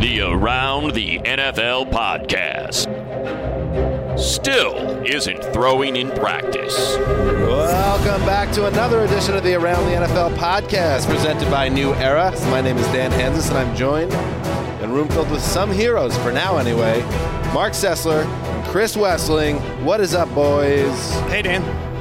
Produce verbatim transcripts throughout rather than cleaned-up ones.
The Around the N F L podcast still isn't throwing in practice. Welcome back to another edition of the Around the N F L podcast presented by New Era. My name is Dan Hansis, and I'm joined in a room filled with some heroes, for now anyway. Mark Sessler, Chris Wessling. What is up, boys? Hey, Dan.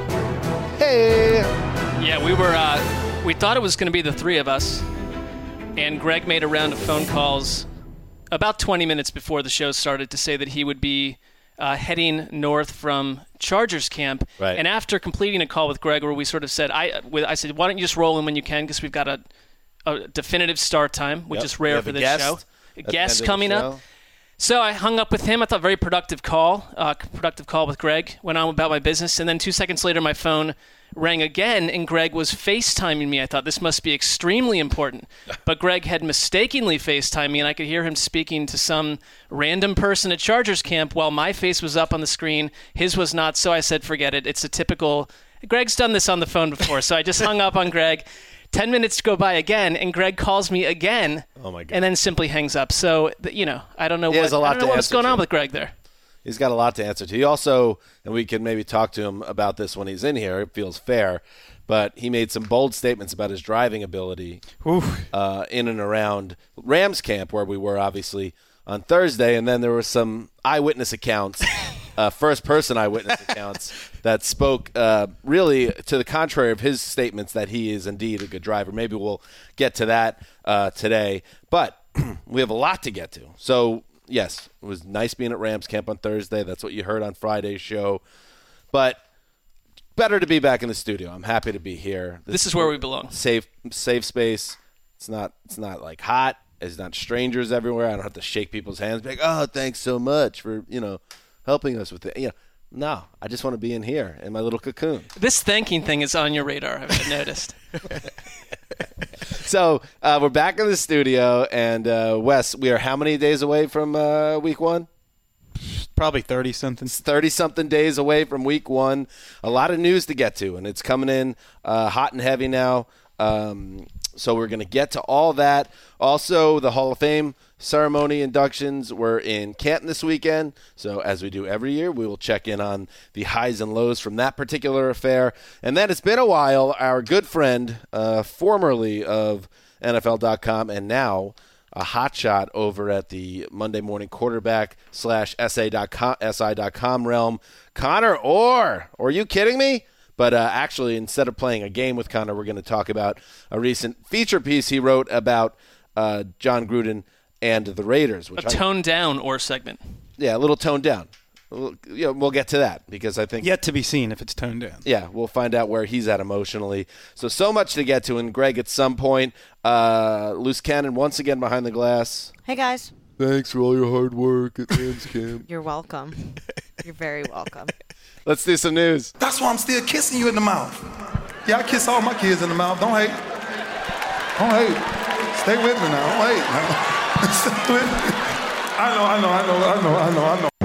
Hey. Yeah, we were, uh, we thought it was going to be the three of us, and Greg made a round of phone calls about twenty minutes before the show started to say that he would be uh, heading north from Chargers camp. Right. And after completing a call with Greg where we sort of said, I with, I said, why don't you just roll in when you can, because we've got a, a definitive start time, which Yep. is rare for this guest show. A at the guest end of coming the up. show. So I hung up with him. I thought very productive call, uh, productive call with Greg. Went on about my business, and then two seconds later, my phone rang again, and Greg was FaceTiming me. I thought this must be extremely important, but Greg had mistakenly FaceTimed me, and I could hear him speaking to some random person at Chargers camp while my face was up on the screen. His was not, so I said, forget it. It's a typical. Greg's done this on the phone before, so I just hung up on Greg. Ten minutes go by again, and Greg calls me again. Oh my God. And then simply hangs up. So, you know, I don't know He what, has a lot I don't know to what's answer going to. on with Greg there. He's got a lot to answer to. He also, and we can maybe talk to him about this when he's in here, it feels fair, but he made some bold statements about his driving ability uh, in and around Rams camp, where we were obviously on Thursday, and then there were some eyewitness accounts, uh, first-person eyewitness accounts that spoke uh, really to the contrary of his statements that he is indeed a good driver. Maybe we'll get to that uh, today, but we have a lot to get to. So, yes, it was nice being at Rams camp on Thursday. That's what you heard on Friday's show. But better to be back in the studio. I'm happy to be here. This, This is where we belong. Safe, safe space. It's not. It's not like hot. It's not strangers everywhere. I don't have to shake people's hands. Be like, oh, thanks so much for you know helping us with it. You know, no, I just want to be in here in my little cocoon. This thanking thing is on your radar, I've noticed. So uh, we're back in the studio, and uh, Wes, we are how many days away from uh, week one? Probably thirty-something. thirty-something days away from week one. A lot of news to get to, and it's coming in uh, hot and heavy now. Um, so we're going to get to all that. Also, the Hall of Fame ceremony inductions were in Canton this weekend. So as we do every year, we will check in on the highs and lows from that particular affair. And then it's been a while. Our good friend, uh, formerly of N F L dot com and now a hotshot over at the Monday Morning Quarterback slash S I dot com realm, Connor Orr. Are you kidding me? But uh, actually, instead of playing a game with Connor, we're going to talk about a recent feature piece he wrote about uh, John Gruden and the Raiders. Which A I, toned down or segment. yeah, a little toned down. We'll, you know, we'll get to that because I think Yet to be seen if it's toned down. yeah, we'll find out where he's at emotionally. So, so much to get to. And Greg, at some point, uh, Loose Cannon once again behind the glass. Hey, guys. Thanks for all your hard work at Rams camp. You're welcome. You're very welcome. Let's do some news. That's why I'm still kissing you in the mouth. Yeah, I kiss all my kids in the mouth. Don't hate. Don't hate. Stay with me now. Don't hate. Now. Stay with me. I know, I know, I know, I know, I know, I know.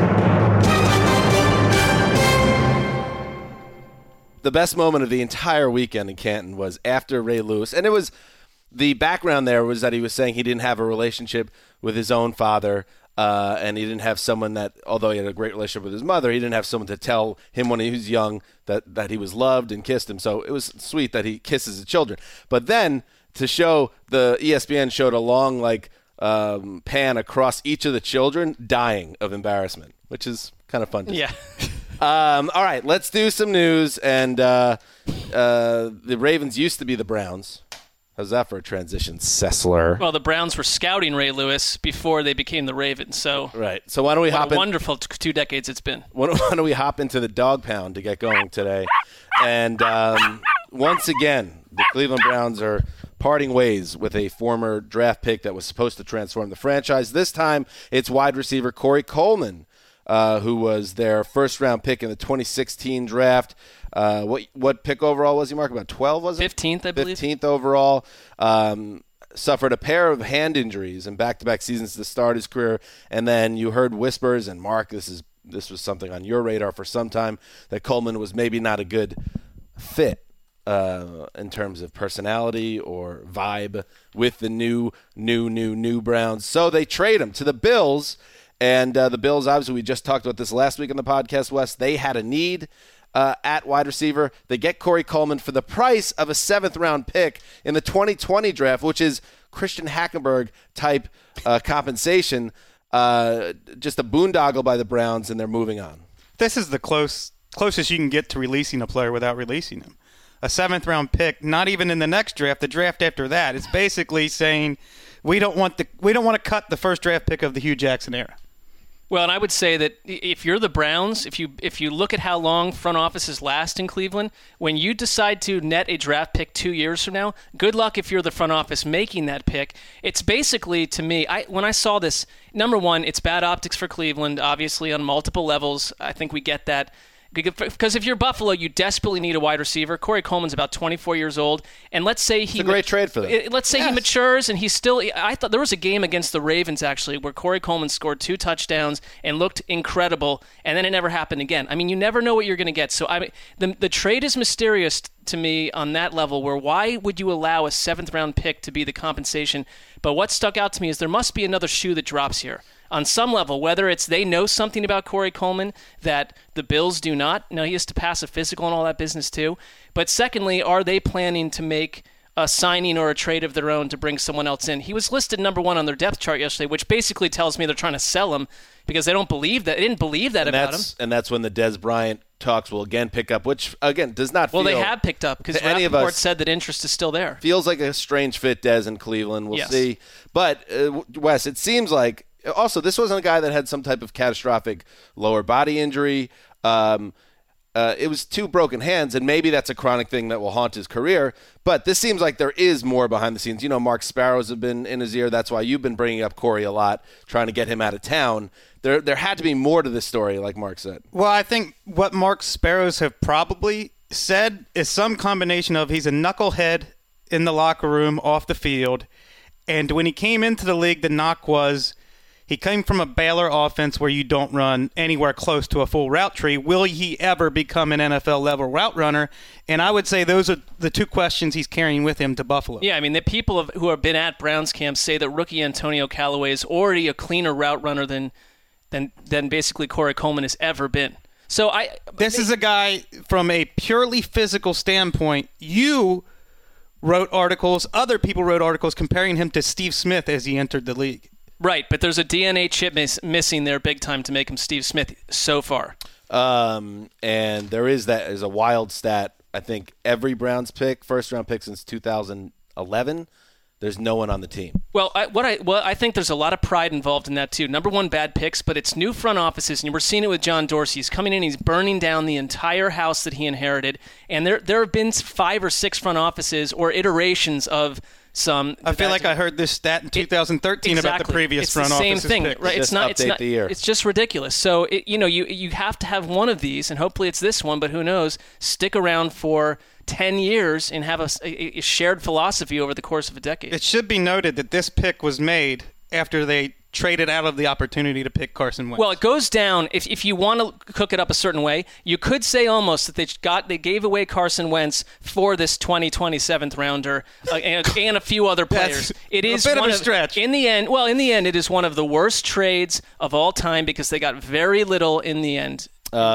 The best moment of the entire weekend in Canton was after Ray Lewis. And it was the background there was that he was saying he didn't have a relationship with his own father. Uh, and he didn't have someone that, although he had a great relationship with his mother, he didn't have someone to tell him when he was young that, that he was loved and kissed him. So it was sweet that he kisses his children. But then to show, the E S P N showed a long like um, pan across each of the children dying of embarrassment, which is kind of fun to see. Yeah. Um, all right, let's do some news. And uh, uh, the Ravens used to be the Browns. How's that for a transition, Sessler? Well, the Browns were scouting Ray Lewis before they became the Ravens. So, Right. So why don't we what hop a in? wonderful t- two decades it's been. Why don't, why don't we hop into the dog pound to get going today? And um, once again, the Cleveland Browns are parting ways with a former draft pick that was supposed to transform the franchise. This time, it's wide receiver Corey Coleman, uh, who was their first-round pick in the twenty sixteen draft. Uh, what what pick overall was he, Mark? About twelve, was it? fifteenth, I believe. fifteenth overall. Um, suffered a pair of hand injuries in back-to-back seasons to start his career. And then you heard whispers, and Mark, this is this was something on your radar for some time, that Coleman was maybe not a good fit uh, in terms of personality or vibe with the new, new, new, new Browns. So they trade him to the Bills. And uh, the Bills, obviously, we just talked about this last week on the podcast, Wes. They had a need uh, at wide receiver. They get Corey Coleman for the price of a seventh-round pick in the twenty twenty draft, which is Christian Hackenberg-type uh, compensation. Uh, just a boondoggle by the Browns, and they're moving on. This is the close closest you can get to releasing a player without releasing him. A seventh-round pick, not even in the next draft, the draft after that. It's basically saying we don't want the we don't want to cut the first draft pick of the Hugh Jackson era. Well, and I would say that if you're the Browns, if you if you look at how long front offices last in Cleveland, when you decide to net a draft pick two years from now, good luck if you're the front office making that pick. It's basically, to me, I when I saw this, number one, it's bad optics for Cleveland, obviously on multiple levels. I think we get that. Because if you're Buffalo, you desperately need a wide receiver. Corey Coleman's about twenty-four years old, and let's say he it's a great ma- trade for them. Let's say yes. he matures, and he's still. I thought there was a game against the Ravens actually where Corey Coleman scored two touchdowns and looked incredible, and then it never happened again. I mean, you never know what you're going to get. So I mean, the the trade is mysterious to me on that level. Where why would you allow a seventh round pick to be the compensation? But what stuck out to me is there must be another shoe that drops here. On some level, whether it's they know something about Corey Coleman that the Bills do not. Now, he has to pass a physical and all that business too. But secondly, are they planning to make a signing or a trade of their own to bring someone else in? He was listed number one on their depth chart yesterday, which basically tells me they're trying to sell him because they don't believe that. They didn't believe that and about that's, him. And that's when the Dez Bryant talks will again pick up, which, again, does not well, feel... Well, they have picked up because Rappaport said that interest is still there. Feels like a strange fit, Dez in Cleveland. We'll yes. see. But, uh, Wes, it seems like... Also, this wasn't a guy that had some type of catastrophic lower body injury. Um, uh, it was two broken hands, and maybe that's a chronic thing that will haunt his career. But this seems like there is more behind the scenes. You know, Mark Sparrows have been in his ear. That's why you've been bringing up Corey a lot, trying to get him out of town. There, there had to be more to this story, like Mark said. Well, I think what Mark Sparrows have probably said is some combination of he's a knucklehead in the locker room, off the field, and when he came into the league, the knock was he came from a Baylor offense where you don't run anywhere close to a full route tree. Will he ever become an N F L-level route runner? And I would say those are the two questions he's carrying with him to Buffalo. Yeah, I mean, the people have, who have been at Browns camp say that rookie Antonio Callaway is already a cleaner route runner than than than basically Corey Coleman has ever been. So I This is a guy from a purely physical standpoint. You wrote articles, other people wrote articles comparing him to Steve Smith as he entered the league. Right, but there's a D N A chip miss, missing there big time to make him Steve Smith so far. Um, and there is that is a wild stat. I think every Browns pick, first round pick since two thousand eleven, there's no one on the team. Well, I, what I well, I think there's a lot of pride involved in that too. Number one, bad picks, but it's new front offices, and we're seeing it with John Dorsey. He's coming in, he's burning down the entire house that he inherited, and there there have been five or six front offices or iterations of some. I feel like I heard this stat in two thousand thirteen it, exactly. about the previous it's front the same offices thing, picks. right? It's just not. It's update not. the year. It's just ridiculous. So it, you know, you you have to have one of these, and hopefully it's this one. But who knows? Stick around for ten years and have a, a, a shared philosophy over the course of a decade. It should be noted that this pick was made after they traded out of the opportunity to pick Carson Wentz. Well, it goes down, if if you want to cook it up a certain way, you could say almost that they got they gave away Carson Wentz for this twenty twenty seventh rounder uh, and, and a few other players. That's it is a bit one of a stretch. In the end, well, in the end, it is one of the worst trades of all time because they got very little in the end.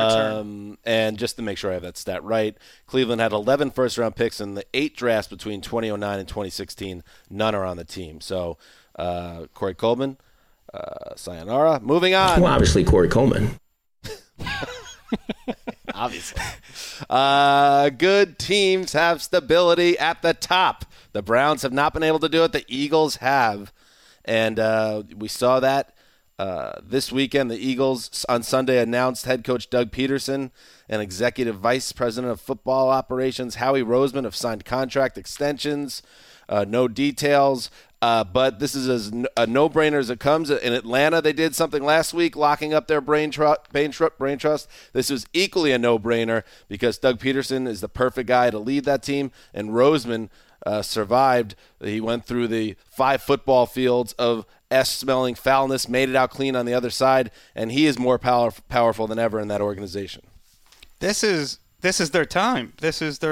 Um, and just to make sure I have that stat right, Cleveland had eleven first-round picks in the eight drafts between twenty oh nine and twenty sixteen. None are on the team. So uh, Corey Coleman, uh, sayonara. Moving on. Well, obviously Corey Coleman. Obviously. Uh, good teams have stability at the top. The Browns have not been able to do it. The Eagles have. And uh, we saw that. Uh, this weekend, the Eagles on Sunday announced head coach Doug Peterson and executive vice president of football operations Howie Roseman have signed contract extensions. Uh, no details, uh, but this is as a no-brainer as it comes. In Atlanta, they did something last week, locking up their brain, tr- brain, tr- brain trust. This was equally a no-brainer because Doug Peterson is the perfect guy to lead that team, and Roseman uh, survived. He went through the five football fields of S-smelling foulness, made it out clean on the other side, and he is more power, powerful than ever in that organization. This is this is their time. This is their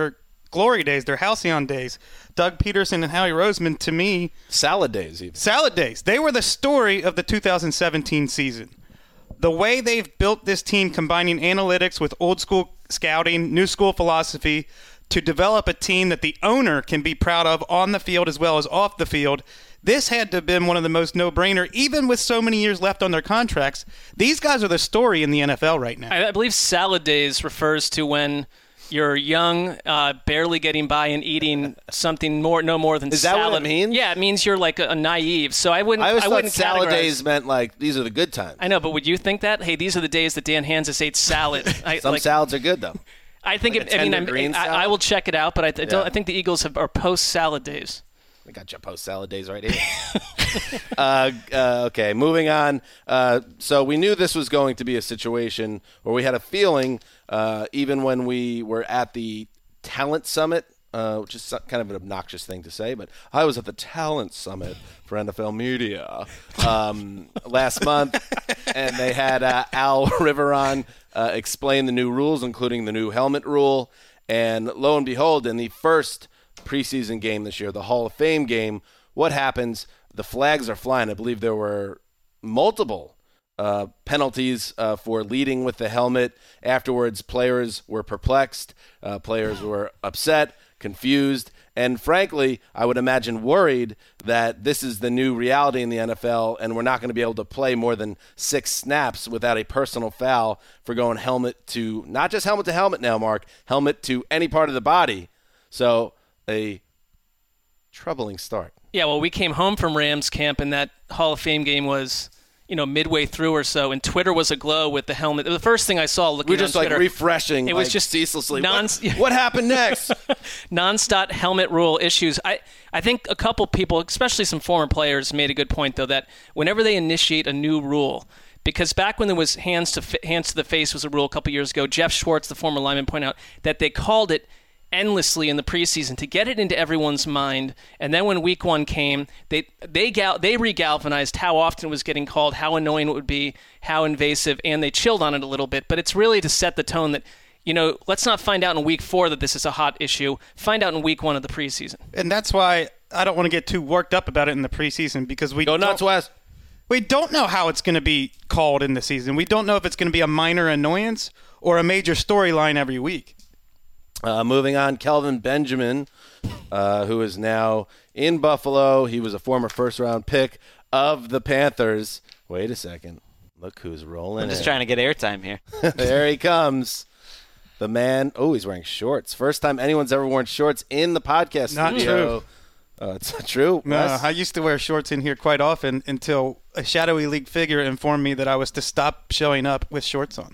glory days, their halcyon days. Doug Peterson and Howie Roseman, to me, Salad days, even. salad days. They were the story of the two thousand seventeen season. The way they've built this team, combining analytics with old school scouting, new school philosophy, to develop a team that the owner can be proud of on the field as well as off the field. This had to have been one of the most no-brainer, even with so many years left on their contracts. These guys are the story in the N F L right now. I, I believe salad days refers to when you're young, uh, barely getting by and eating something more, no more than Is that salad. what it means? Yeah, it means you're like a, a naive. So I wouldn't. I always I thought wouldn't salad categorize- days meant like these are the good times. I know, but would you think that? Hey, these are the days that Dan Hansis ate salad. I, Some like, salads are good though. I think. like it, a I mean, tender I'm- green I, salad? I will check it out, but I, I, don't, Yeah. I think the Eagles have, are post salad days. I got your post salad days right here. uh, uh, okay, moving on. Uh, so we knew this was going to be a situation where we had a feeling, uh, even when we were at the Talent Summit, uh, which is kind of an obnoxious thing to say, but I was at the Talent Summit for N F L Media um, last month, and they had uh, Al Riveron uh, explain the new rules, including the new helmet rule. And lo and behold, in the first preseason game this year, the Hall of Fame game, what happens? The flags are flying. I believe there were multiple uh, penalties uh, for leading with the helmet. Afterwards, players were perplexed. Uh, players were upset, confused, and frankly, I would imagine worried that this is the new reality in the N F L and we're not going to be able to play more than six snaps without a personal foul for going helmet to, not just helmet to helmet now, Mark, helmet to any part of the body. So a troubling start. Yeah, well, we came home from Rams camp, and that Hall of Fame game was, you know, midway through or so, and Twitter was aglow with the helmet. The first thing I saw looking We're just on like Twitter, refreshing. It was like, just ceaselessly. non- what, what happened next? non-stop helmet rule issues. I, I think a couple people, especially some former players, made a good point, though, that whenever they initiate a new rule, because back when there was hands to hands to the face was a rule a couple years ago, Jeff Schwartz, the former lineman, pointed out that they called it endlessly in the preseason to get it into everyone's mind, and then when week one came, they they gal- they regalvanized how often it was getting called, how annoying it would be, how invasive, and they chilled on it a little bit. But it's really to set the tone that, you know, let's not find out in week four that this is a hot issue. Find out in week one of the preseason. And that's why I don't want to get too worked up about it in the preseason, because we Go nuts, don't, Wes. we don't know how it's going to be called in the season. We don't know if it's going to be a minor annoyance or a major storyline every week. Uh, moving on, Kelvin Benjamin, uh, who is now in Buffalo. He was a former first-round pick of the Panthers. Wait a second. Look who's rolling I'm just in. trying to get airtime here. There he comes. The man. Oh, he's wearing shorts. First time anyone's ever worn shorts in the podcast Not studio. True. Uh, it's not true. No, Wes? I used to wear shorts in here quite often until a shadowy league figure informed me that I was to stop showing up with shorts on.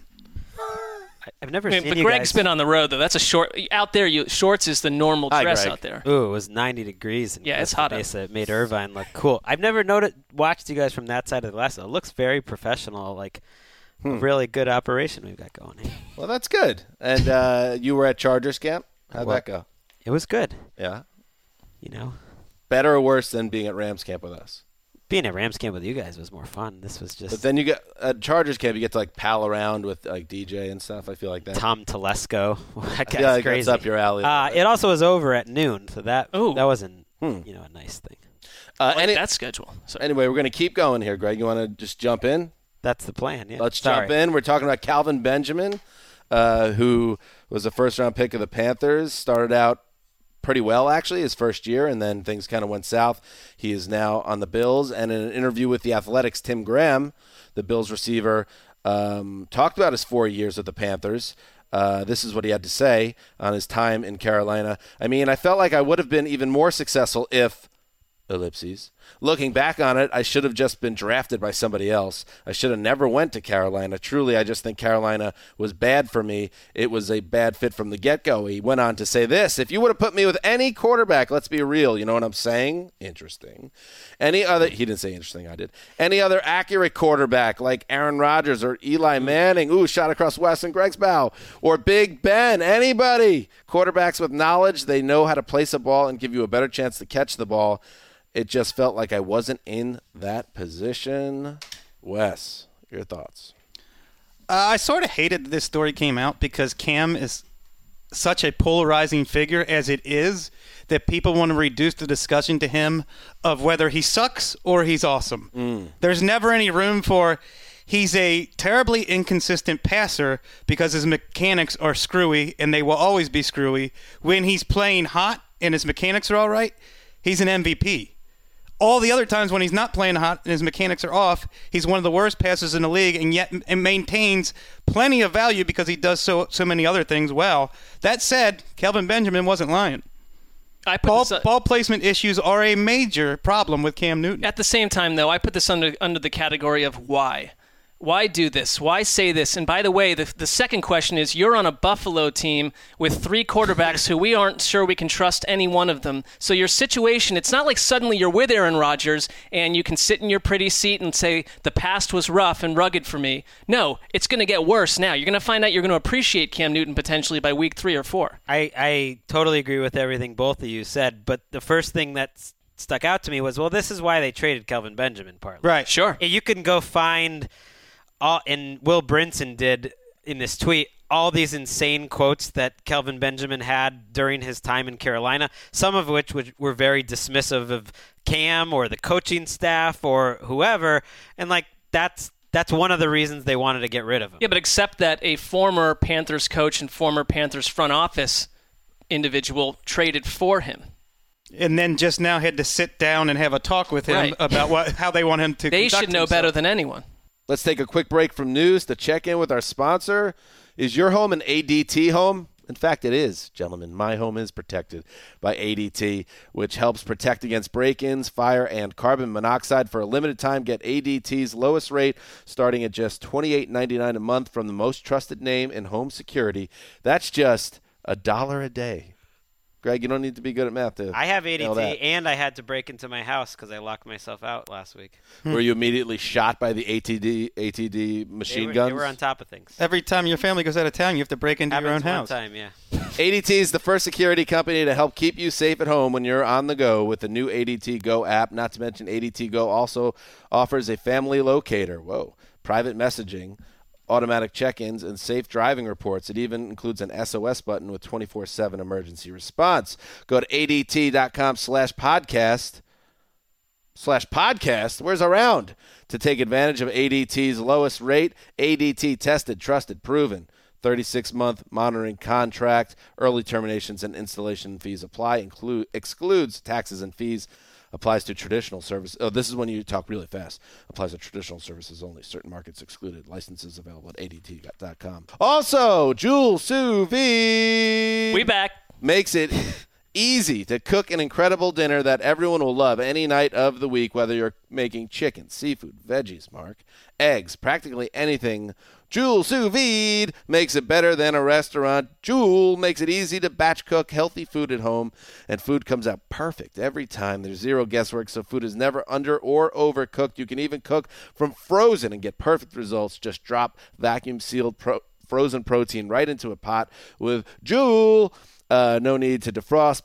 I've never I mean, seen but you Greg's guys. been on the road, though. That's a short out there. You shorts is the normal Hi, dress Greg. out there. Ooh, it was ninety degrees. In Yeah, it's Costa hot out. Mesa. It made Irvine look cool. I've never noted, watched you guys from that side of the glass. It looks very professional, like a really good operation we've got going here. Well, that's good. And uh, you were at Chargers camp? How'd Well- that go? It was good, Yeah. you know. Better or worse than being at Rams camp with us? Being at Rams camp with you guys was more fun. This was just But then you get at Chargers camp, you get to like pal around with like D J and stuff. I feel like that. Tom Telesco. That I guy's feel like crazy. that's up your alley. Uh, it also was over at noon, so that Ooh. that wasn't Hmm. you know a nice thing. Uh, I like any- that schedule. So, anyway, we're going to keep going here, Greg. You want to just jump in? That's the plan. Yeah. Let's Sorry. jump in. We're talking about Calvin Benjamin, uh, who was a first-round pick of the Panthers. Started out pretty well, actually, his first year, and then things kind of went south. He is now on the Bills. And in an interview with The Athletic's Tim Graham, the Bills receiver, um, talked about his four years with the Panthers. Uh, this is what he had to say on his time in Carolina. I mean, I felt like I would have been even more successful if, ellipses, looking back on it, I should have just been drafted by somebody else. I should have never went to Carolina. Truly, I just think Carolina was bad for me. It was a bad fit from the get-go. He went on to say this: if you would have put me with any quarterback, let's be real, you know what I'm saying? Interesting. Any other, he didn't say interesting, I did. Any other accurate quarterback like Aaron Rodgers or Eli Manning, ooh, shot across Wes and Greg's bow, or Big Ben, anybody. Quarterbacks with knowledge, they know how to place a ball and give you a better chance to catch the ball. It just felt like I wasn't in that position. Wes, your thoughts? Uh, I sort of hated that this story came out because Cam is such a polarizing figure as it is that people want to reduce the discussion to him of whether he sucks or he's awesome. Mm. There's never any room for he's a terribly inconsistent passer because his mechanics are screwy and they will always be screwy. When he's playing hot and his mechanics are all right, he's an M V P. All the other times when he's not playing hot and his mechanics are off, he's one of the worst passers in the league, and yet it maintains plenty of value because he does so so many other things well. That said, Kelvin Benjamin wasn't lying. I put ball, this, uh, ball placement issues are a major problem with Cam Newton. At the same time, though, I put this under under the category of why. Why do this? Why say this? And by the way, the, the second question is, you're on a Buffalo team with three quarterbacks who we aren't sure we can trust any one of them. So your situation, it's not like suddenly you're with Aaron Rodgers and you can sit in your pretty seat and say, the past was rough and rugged for me. No, it's going to get worse now. You're going to find out you're going to appreciate Cam Newton potentially by week three or four. I, I totally agree with everything both of you said, but the first thing that's stuck out to me was, well, this is why they traded Kelvin Benjamin partly. Right. Sure. You can go find... All, and Will Brinson did in this tweet all these insane quotes that Kelvin Benjamin had during his time in Carolina, some of which were very dismissive of Cam or the coaching staff or whoever. And, like, that's that's one of the reasons they wanted to get rid of him. Yeah, but except that a former Panthers coach and former Panthers front office individual traded for him. And then just now had to sit down and have a talk with him Right. about what how they want him to They conduct should know himself. better than anyone. Let's take a quick break from news to check in with our sponsor. Is your home an A D T home? In fact, it is, gentlemen. My home is protected by A D T, which helps protect against break-ins, fire, and carbon monoxide. For a limited time, get A D T's lowest rate starting at just twenty-eight ninety-nine a month from the most trusted name in home security. That's just a dollar a day. Greg, you don't need to be good at math to I have A D nail T, that. and I had to break into my house because I locked myself out last week. Were you immediately shot by the A T D A T D machine They were, guns? they were on top of things. Every time your family goes out of town, you have to break into your own Happens house. one time, yeah. A D T is the first security company to help keep you safe at home when you're on the go with the new A D T Go app. Not to mention, A D T Go also offers a family locator. Whoa. Private messaging, automatic check-ins, and safe driving reports. It even includes an S O S button with twenty-four seven emergency response. Go to A D T dot com slash podcast. Slash podcast. Where's around? To take advantage of A D T's lowest rate. A D T tested, trusted, proven. thirty-six month monitoring contract. Early terminations and installation fees apply. Include excludes taxes and fees. Applies to traditional service. Oh, this is when you talk really fast. Applies to traditional services only. Certain markets excluded. Licenses available at A D T dot com. Also, Jules Sous Vide We back. makes it easy to cook an incredible dinner that everyone will love any night of the week, whether you're making chicken, seafood, veggies, Mark, eggs, practically anything. Jules Sous Vide makes it better than a restaurant. Jules makes it easy to batch cook healthy food at home, and food comes out perfect every time. There's zero guesswork, so food is never under or overcooked. You can even cook from frozen and get perfect results. Just drop vacuum-sealed pro- frozen protein right into a pot with Jules. Uh, no need to defrost.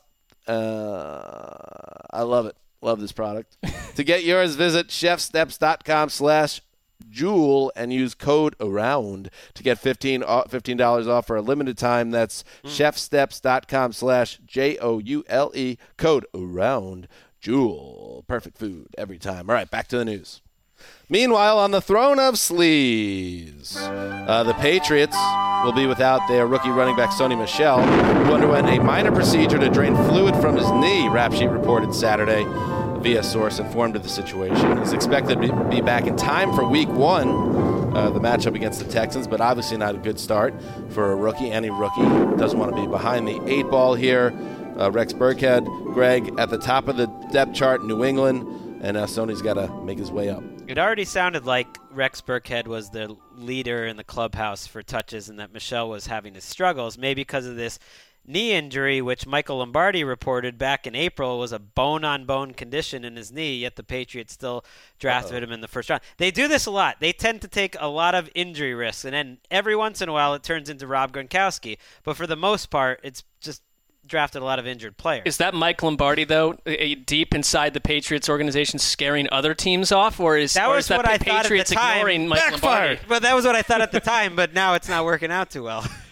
Uh, I love it. Love this product. To get yours, visit chefsteps dot com slash Jewel and use code AROUND to get fifteen dollars off for a limited time. That's mm. chefsteps dot com slash J O U L E, code AROUND. Jewel. Perfect food every time. All right, back to the news. Meanwhile, on the throne of sleaze, uh, the Patriots will be without their rookie running back Sony Michel, who underwent a minor procedure to drain fluid from his knee, Rap Sheet reported Saturday. Via source informed of the situation. He's expected to be back in time for week one, uh, the matchup against the Texans, but obviously not a good start for a rookie. Any rookie doesn't want to be behind the eight ball here. Uh, Rex Burkhead, Greg, at the top of the depth chart in New England, and uh, Sony's got to make his way up. It already sounded like Rex Burkhead was the leader in the clubhouse for touches and that Michel was having his struggles, maybe because of this knee injury, which Michael Lombardi reported back in April was a bone-on-bone condition in his knee, yet the Patriots still drafted Uh-oh. him in the first round. They do this a lot. They tend to take a lot of injury risks, and then every once in a while it turns into Rob Gronkowski. But for the most part, it's just drafted a lot of injured players. Is that Mike Lombardi, though, a, deep inside the Patriots organization scaring other teams off, or is that, or was is that what the I Patriots thought at the time. ignoring Mike Backfired. Lombardi? But that was what I thought at the time, but now it's not working out too well.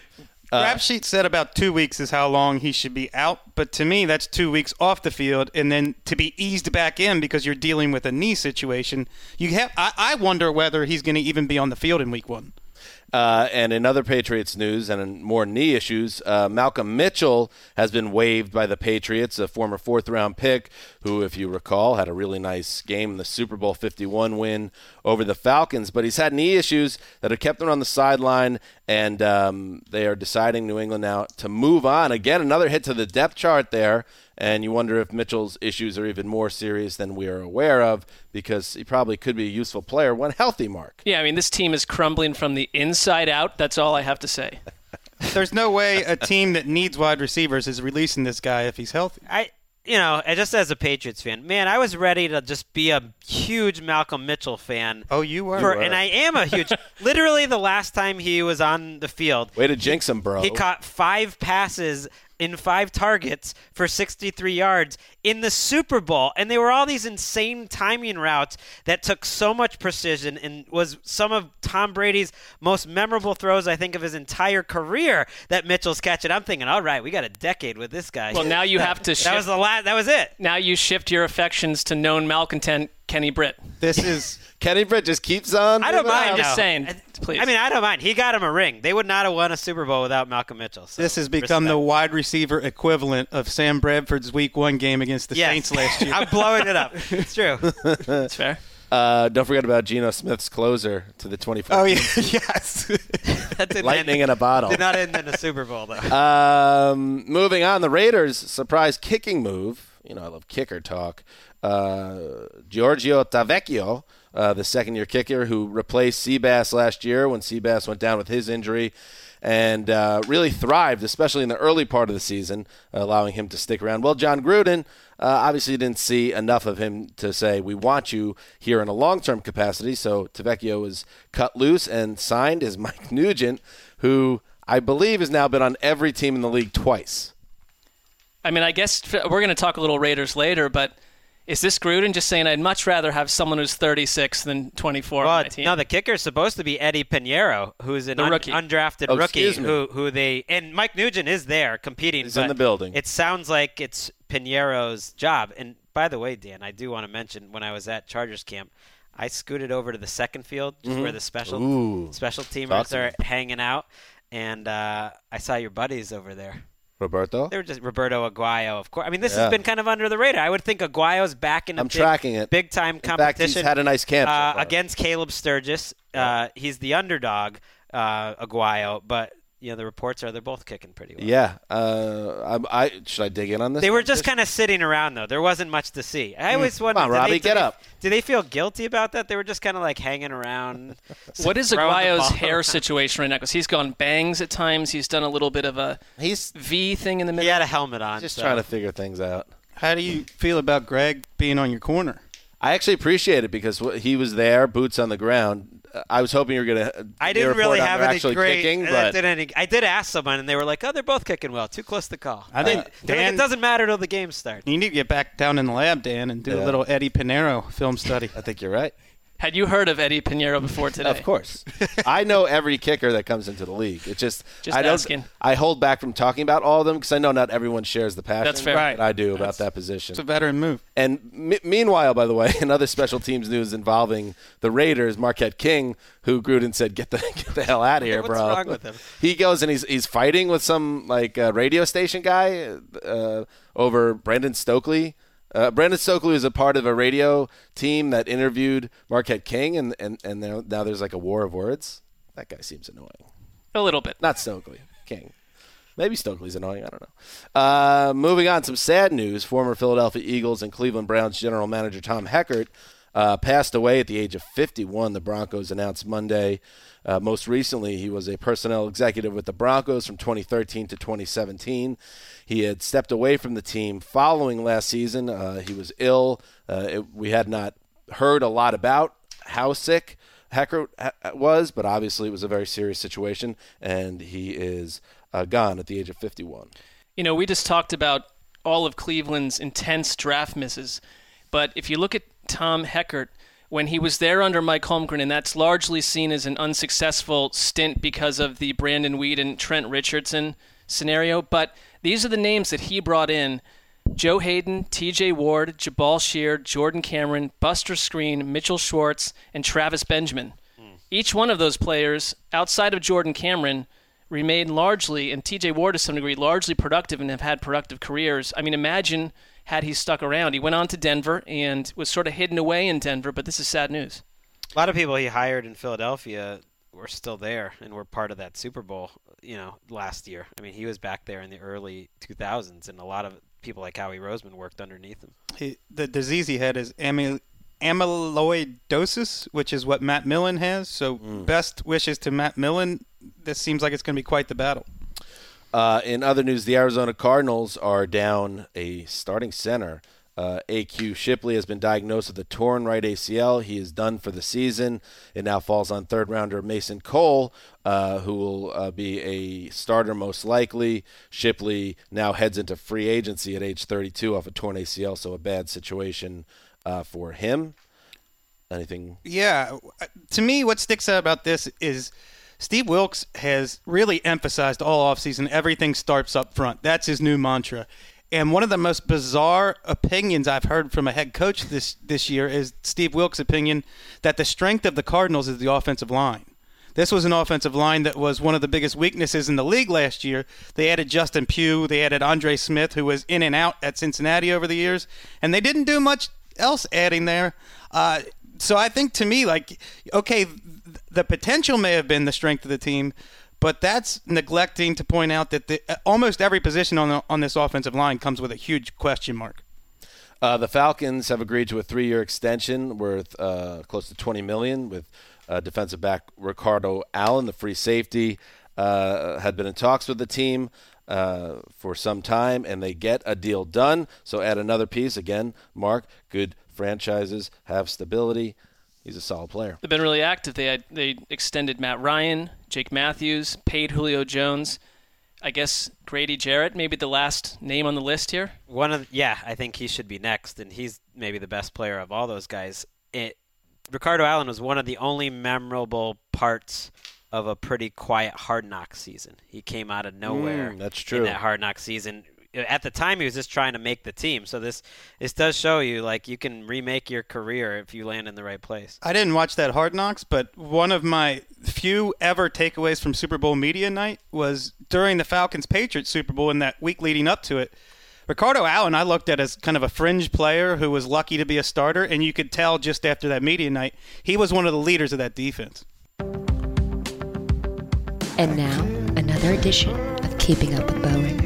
Uh, Rap Sheet said about two weeks is how long he should be out, but to me that's two weeks off the field, and then to be eased back in because you're dealing with a knee situation. You have, I, I wonder whether he's going to even be on the field in week one. Uh, and in other Patriots news and in more knee issues, uh, Malcolm Mitchell has been waived by the Patriots, a former fourth-round pick who, if you recall, had a really nice game in the Super Bowl fifty-one win over the Falcons. But he's had knee issues that have kept him on the sideline, and um, they are deciding, New England now, to move on. Again, another hit to the depth chart there. And you wonder if Mitchell's issues are even more serious than we are aware of, because he probably could be a useful player when healthy, Mark. Yeah, I mean, this team is crumbling from the inside out. That's all I have to say. There's no way a team that needs wide receivers is releasing this guy if he's healthy. I, you know, just as a Patriots fan, man, I was ready to just be a huge Malcolm Mitchell fan. Oh, you were? For, You were. And I am a huge. Literally, the last time he was on the field, Way to jinx him, bro. he caught five passes in five targets for sixty-three yards in the Super Bowl. And they were all these insane timing routes that took so much precision and was some of Tom Brady's most memorable throws, I think, of his entire career that Mitchell's catching. I'm thinking, all right, we got a decade with this guy. Well, now you have to that shift. was the last, that was it. Now you shift your affections to known malcontent Kenny Britt. This is Kenny Britt just keeps on. I don't moving mind. on. I'm just No. saying, I- please. I mean, I don't mind. He got him a ring. They would not have won a Super Bowl without Malcolm Mitchell. So this has become the respect. wide receiver equivalent of Sam Bradford's week one game against the Yes. Saints last year. I'm blowing it up. It's true. That's fair. Uh, don't forget about Geno Smith's closer to the twenty-four. Oh, yeah, yes. That didn't Lightning end, in a bottle. did not end in a Super Bowl, though. Um, moving on, the Raiders' surprise kicking move. You know, I love kicker talk. Uh, Giorgio Tavecchio, uh, the second-year kicker who replaced Seabass last year when Seabass went down with his injury, and uh, really thrived, especially in the early part of the season, allowing him to stick around. Well, John Gruden uh, obviously didn't see enough of him to say, we want you here in a long-term capacity, so Tavecchio was cut loose and signed as Mike Nugent, who I believe has now been on every team in the league twice. I mean, I guess f- we're going to talk a little Raiders later, but is this Gruden just saying I'd much rather have someone who's thirty-six than twenty-four Well, on my team? no, the kicker is supposed to be Eddie Pinheiro, who's an The un- rookie. undrafted Oh, rookie excuse me. who who they and Mike Nugent is there competing. He's but in the building. It sounds like it's Pinheiro's job. And by the way, Dan, I do want to mention when I was at Chargers camp, I scooted over to the second field, just where the special Mm-hmm. Ooh. special Talk teamers to are me. hanging out, and uh, I saw your buddies over there. Roberto? They were just Roberto Aguayo, of course. I mean, this Yeah. has been kind of under the radar. I would think Aguayo's back in a I'm big, tracking it. big time In fact, competition. he's had a nice camp so uh, far. against Caleb Sturgis. Uh, he's the underdog, uh, Aguayo, but you know the reports are they're both kicking pretty well. Yeah. Uh, I, I Should I dig in on this? They were just kind of sitting around though. There wasn't much to see. I always wondered. Hmm. on, did Robbie, they, get did up. They, did they feel guilty about that? They were just kind of like hanging around. What is throwing the Aguayo's ball hair around. situation right now? Because he's gone bangs at times. He's done a little bit of a He's V thing in the He middle. had a helmet on. just so. trying to figure things out. How do you feel about Greg being on your corner? I actually appreciate it because wh- he was there, boots on the ground. Uh, I was hoping you were going to. I didn't really have any actually great. kicking, I, but did any, I did ask someone, and they were like, "Oh, they're both kicking well. Too close to call." I think Uh, they're like, Dan- it doesn't matter till the game starts. You need to get back down in the lab, Dan, and do Yeah. a little Eddie Pinheiro film study. I think you're right. Had you heard of Eddie Pinheiro before today? Of course, I know every kicker that comes into the league. It's just, Just I don't. asking. I hold back from talking about all of them because I know not everyone shares the passion That's fair. Right. that I do about that position. It's a veteran move. And m- meanwhile, by the way, in other special teams news involving the Raiders, Marquette King, who Gruden said, "Get the get the hell out of here, What's bro." wrong with him? He goes and he's he's fighting with some like uh, radio station guy uh, over Brandon Stokely. Uh, Brandon Stokely was a part of a radio team that interviewed Marquette King, and and and now, now there's like a war of words. That guy seems annoying. A little bit. Not Stokely, King. Maybe Stokely's annoying. I don't know. Uh, moving on, some sad news. Former Philadelphia Eagles and Cleveland Browns general manager Tom Heckert uh, passed away at the age of fifty-one, the Broncos announced Monday. Uh, most recently, he was a personnel executive with the Broncos from twenty thirteen to twenty seventeen. He had stepped away from the team following last season. Uh, he was ill. Uh, it, we had not heard a lot about how sick Heckert was, but obviously it was a very serious situation, and he is uh, gone at the age of fifty-one. You know, we just talked about all of Cleveland's intense draft misses, but if you look at Tom Heckert, when he was there under Mike Holmgren, and that's largely seen as an unsuccessful stint because of the Brandon Weed and Trent Richardson scenario. But these are the names that he brought in: Joe Hayden, T J Ward, Jabal Shear, Jordan Cameron, Buster Skrine, Mitchell Schwartz, and Travis Benjamin. Mm. Each one of those players, outside of Jordan Cameron, remain largely, and T J Ward to some degree, largely productive and have had productive careers. I mean, imagine had he stuck around. He went on to Denver and was sort of hidden away in Denver, but this is sad news. A lot of people he hired in Philadelphia were still there and were part of that Super Bowl, you know, last year. I mean, he was back there in the early two thousands, and a lot of people like Howie Roseman worked underneath him. He, the disease he had is amyl- amyloidosis, which is what Matt Millen has. So mm. best wishes to Matt Millen. This seems like it's going to be quite the battle. Uh, in other news, the Arizona Cardinals are down a starting center. Uh, A Q Shipley has been diagnosed with a torn right A C L. He is done for the season. It now falls on third rounder Mason Cole, uh, who will uh, be a starter most likely. Shipley now heads into free agency at age thirty-two off a torn A C L, so a bad situation uh, for him. Anything? Yeah. To me, what sticks out about this is Steve Wilks has really emphasized all offseason everything starts up front. That's his new mantra. And one of the most bizarre opinions I've heard from a head coach this, this year is Steve Wilks' opinion that the strength of the Cardinals is the offensive line. This was an offensive line that was one of the biggest weaknesses in the league last year. They added Justin Pugh. They added Andre Smith, who was in and out at Cincinnati over the years. And they didn't do much else adding there. Uh, so I think to me, like, okay, the potential may have been the strength of the team, but that's neglecting to point out that the, almost every position on the, on this offensive line comes with a huge question mark. Uh, the Falcons have agreed to a three-year extension worth uh, close to twenty million dollars with uh, defensive back Ricardo Allen, the free safety, uh, had been in talks with the team uh, for some time, and they get a deal done. So add another piece. Again, Mark, good franchises have stability. He's a solid player. They've been really active. They had, they extended Matt Ryan, Jake Matthews, paid Julio Jones. I guess Grady Jarrett, maybe the last name on the list here. One of yeah, I think he should be next, and he's maybe the best player of all those guys. It, Ricardo Allen was one of the only memorable parts of a pretty quiet Hard Knocks season. He came out of nowhere. Mm, that's true. In that Hard Knocks season. At the time, he was just trying to make the team. So this this does show you, like, you can remake your career if you land in the right place. I didn't watch that Hard Knocks, but one of my few ever takeaways from Super Bowl media night was during the Falcons-Patriots Super Bowl and that week leading up to it, Ricardo Allen I looked at as kind of a fringe player who was lucky to be a starter, and you could tell just after that media night he was one of the leaders of that defense. And now, another edition of Keeping Up with Bowringer.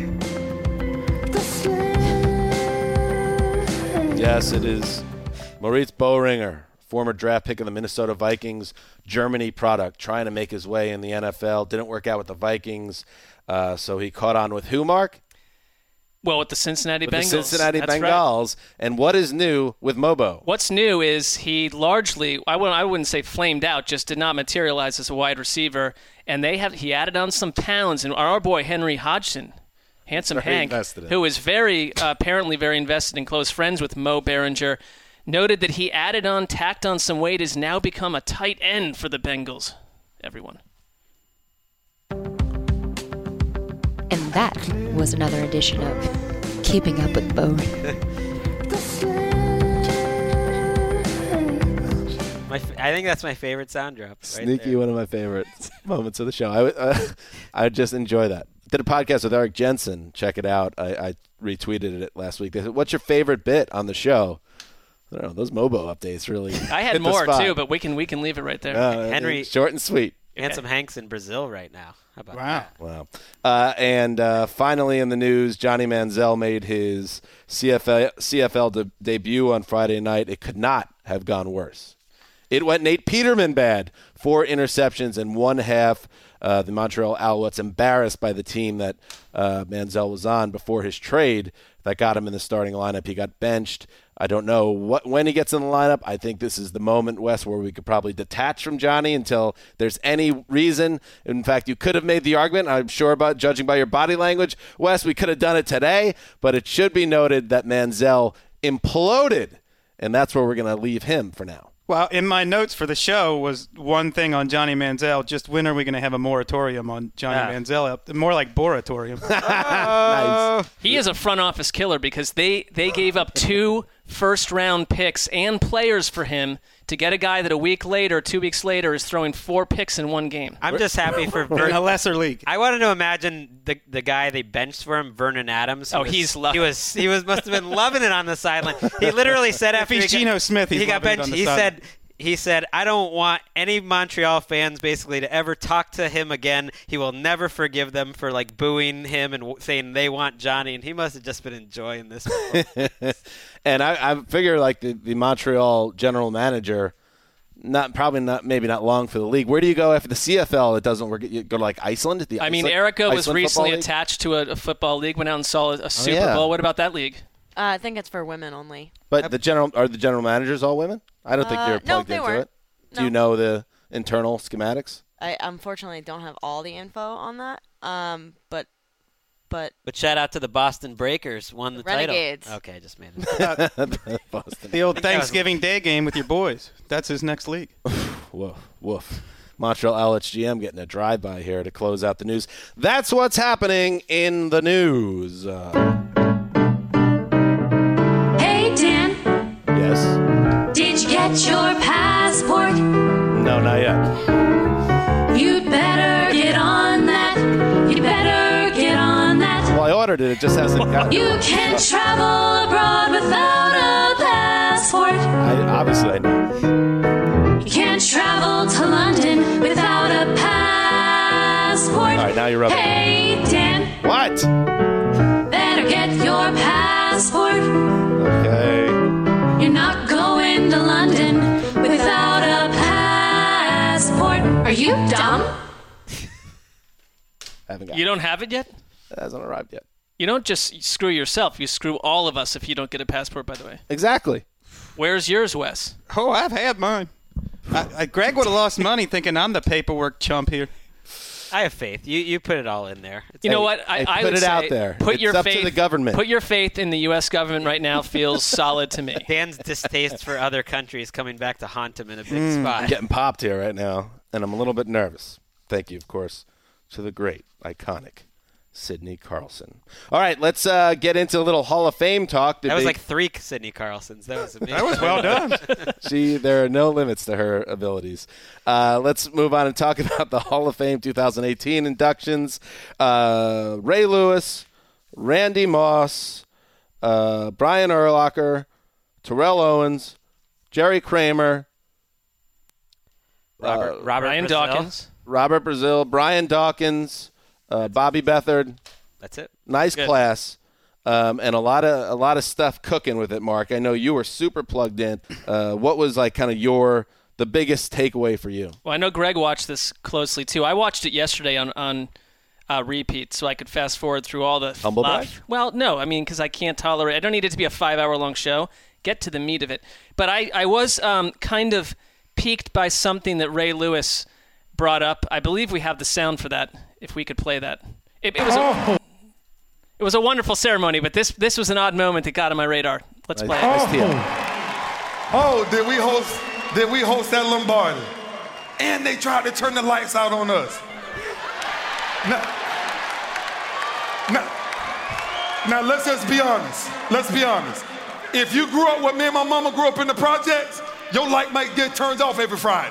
Yes, it is Moritz Böhringer, former draft pick of the Minnesota Vikings, Germany product, trying to make his way in the N F L. Didn't work out with the Vikings, uh, so he caught on with who, Mark? Well, with the Cincinnati with Bengals. The Cincinnati That's Bengals. Right. And what is new with Mobo? What's new is he largely, I wouldn't, I wouldn't say flamed out, just did not materialize as a wide receiver. And they have he added on some pounds. And our boy Henry Hodgson, Handsome very Hank, who is very uh, apparently very invested and close friends with Mo Behringer, noted that he added on, tacked on some weight, has now become a tight end for the Bengals. Everyone. And that was another edition of Keeping Up with Bowringer. my, I think that's my favorite sound drop. Right Sneaky, there. one of my favorite moments of the show. I, uh, I just enjoy that. Did a podcast with Eric Jensen. Check it out. I, I retweeted it last week. They said, "What's your favorite bit on the show?" I don't know. Those Mobo updates really. I had more too, but we can we can leave it right there. Uh, Henry, short and sweet. Handsome Hank's in Brazil right now. How about wow. that? Wow. Uh, and uh, finally in the news, Johnny Manziel made his C F L, C F L de- debut on Friday night. It could not have gone worse. It went Nate Peterman bad. Four interceptions in one half. Uh, the Montreal Alouettes embarrassed by the team that uh, Manziel was on before his trade that got him in the starting lineup. He got benched. I don't know what when he gets in the lineup. I think this is the moment, Wes, where we could probably detach from Johnny until there's any reason. In fact, you could have made the argument, I'm sure, about judging by your body language, Wes, we could have done it today, but it should be noted that Manziel imploded, and that's where we're going to leave him for now. Well, in my notes for the show was one thing on Johnny Manziel. Just when are we going to have a moratorium on Johnny Yeah. Manziel? More like Boratorium. Nice. He is a front office killer because they, they gave up two first round picks and players for him to get a guy that a week later, two weeks later, is throwing four picks in one game. I'm just happy for We're in a Ver- lesser league. I wanted to imagine the the guy they benched for him, Vernon Adams. who Oh, was- he's lo- he was he was must have been loving it on the sideline. He literally said If after he's he got, Geno Smith, he's he got loving it benched. on the He sideline. said. He said, I don't want any Montreal fans basically to ever talk to him again. He will never forgive them for like booing him and w- saying they want Johnny. And he must have just been enjoying this. And I, I figure like the, the Montreal general manager, not probably not maybe not long for the league. Where do you go after the C F L? It doesn't work. You go to like Iceland. The I mean, Iceland- Erica was Iceland recently football league? attached to a, a football league, went out and saw a, a Super yeah. Bowl. What about that league? Uh, I think it's for women only. But the general are the general managers all women? I don't think Uh, you're no, plugged they into weren't. it. Do you No. know the internal schematics? I unfortunately don't have all the info on that. Um, but but But shout out to the Boston Breakers, won the Renegades. title. Okay, just made it. Boston. The old think that was- Thanksgiving Day game with your boys. That's his next league. Woof, woof. Montreal L H G M getting a drive-by here to close out the news. That's what's happening in the news. Uh, Hey, Dan, yes? did you get your passport? No, not yet. You'd better get on that. You better get on that. Well, I ordered it. It just hasn't gotten You can't travel abroad without a passport. I, obviously, I know. You can't travel to London without a passport. All right, now you're rubbing it. Hey, Dan, What? better get your passport. Okay. You're not going to London without a passport. Are you dumb? Haven't got You it. don't have it yet? It hasn't arrived yet. You don't just screw yourself. You screw all of us if you don't get a passport, by the way. Exactly. Where's yours, Wes? Oh, I've had mine. I, I, Greg would have lost money thinking I'm the paperwork chump here. I have faith. You you put it all in there. It's You know Hey, what? I, hey, I put would it out say there. Put It's your up to faith, the government. Put your faith in the U S government right now feels solid to me. Dan's distaste for other countries coming back to haunt him in a big I'm spot. getting popped here right now, and I'm a little bit nervous. Thank you, of course, to the great, iconic Sidney Carlson. All right, let's uh, get into a little Hall of Fame talk. The That was big- like three Sidney Carlsons. That was amazing. That was well done. She, there are no limits to her abilities. Uh, let's move on and talk about the Hall of Fame twenty eighteen inductions. Uh, Ray Lewis, Randy Moss, uh, Brian Urlacher, Terrell Owens, Jerry Kramer, Robert, uh, Robert Ryan Brazil. Dawkins. Robert Brazil, Brian Dawkins, uh, Bobby Beathard. That's it. Nice Good. class. Um, and a lot of a lot of stuff cooking with it, Mark. I know you were super plugged in. Uh, what was like kind of your the biggest takeaway for you? Well, I know Greg watched this closely too. I watched it yesterday on on uh, repeat, so I could fast forward through all the Humble brag? fluff. Well, no, I mean because I can't tolerate. I don't need it to be a five-hour long show. Get to the meat of it. But I I was um, kind of piqued by something that Ray Lewis brought up. I believe we have the sound for that. If we could play that, it, it was. A, It was a wonderful ceremony, but this this was an odd moment that got on my radar. Let's Nice, play it. nice tee up. Oh, did we host? Did we host that Lombardi? And they tried to turn the lights out on us. Now, now, now let's just be honest. Let's be honest. If you grew up with me and my mama grew up in the projects, your light might get turned off every Friday.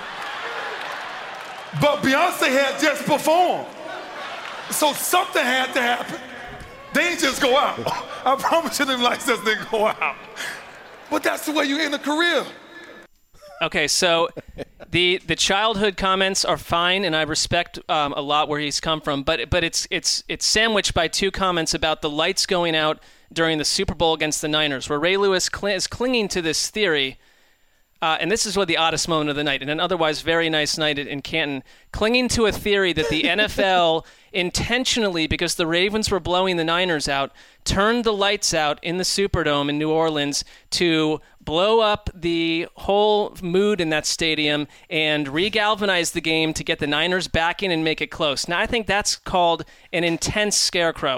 But Beyonce had just performed, so something had to happen. They ain't just go out. I promise you them lights just didn't go out. But that's the way you end a career. Okay, so the the childhood comments are fine, and I respect um, a lot where he's come from. But but it's it's it's sandwiched by two comments about the lights going out during the Super Bowl against the Niners, where Ray Lewis cl- is clinging to this theory. Uh, and this is what the oddest moment of the night, in an otherwise very nice night in, in Canton, clinging to a theory that the N F L intentionally, because the Ravens were blowing the Niners out, turned the lights out in the Superdome in New Orleans to blow up the whole mood in that stadium and re-galvanize the game to get the Niners back in and make it close. Now, I think that's called an intense scarecrow.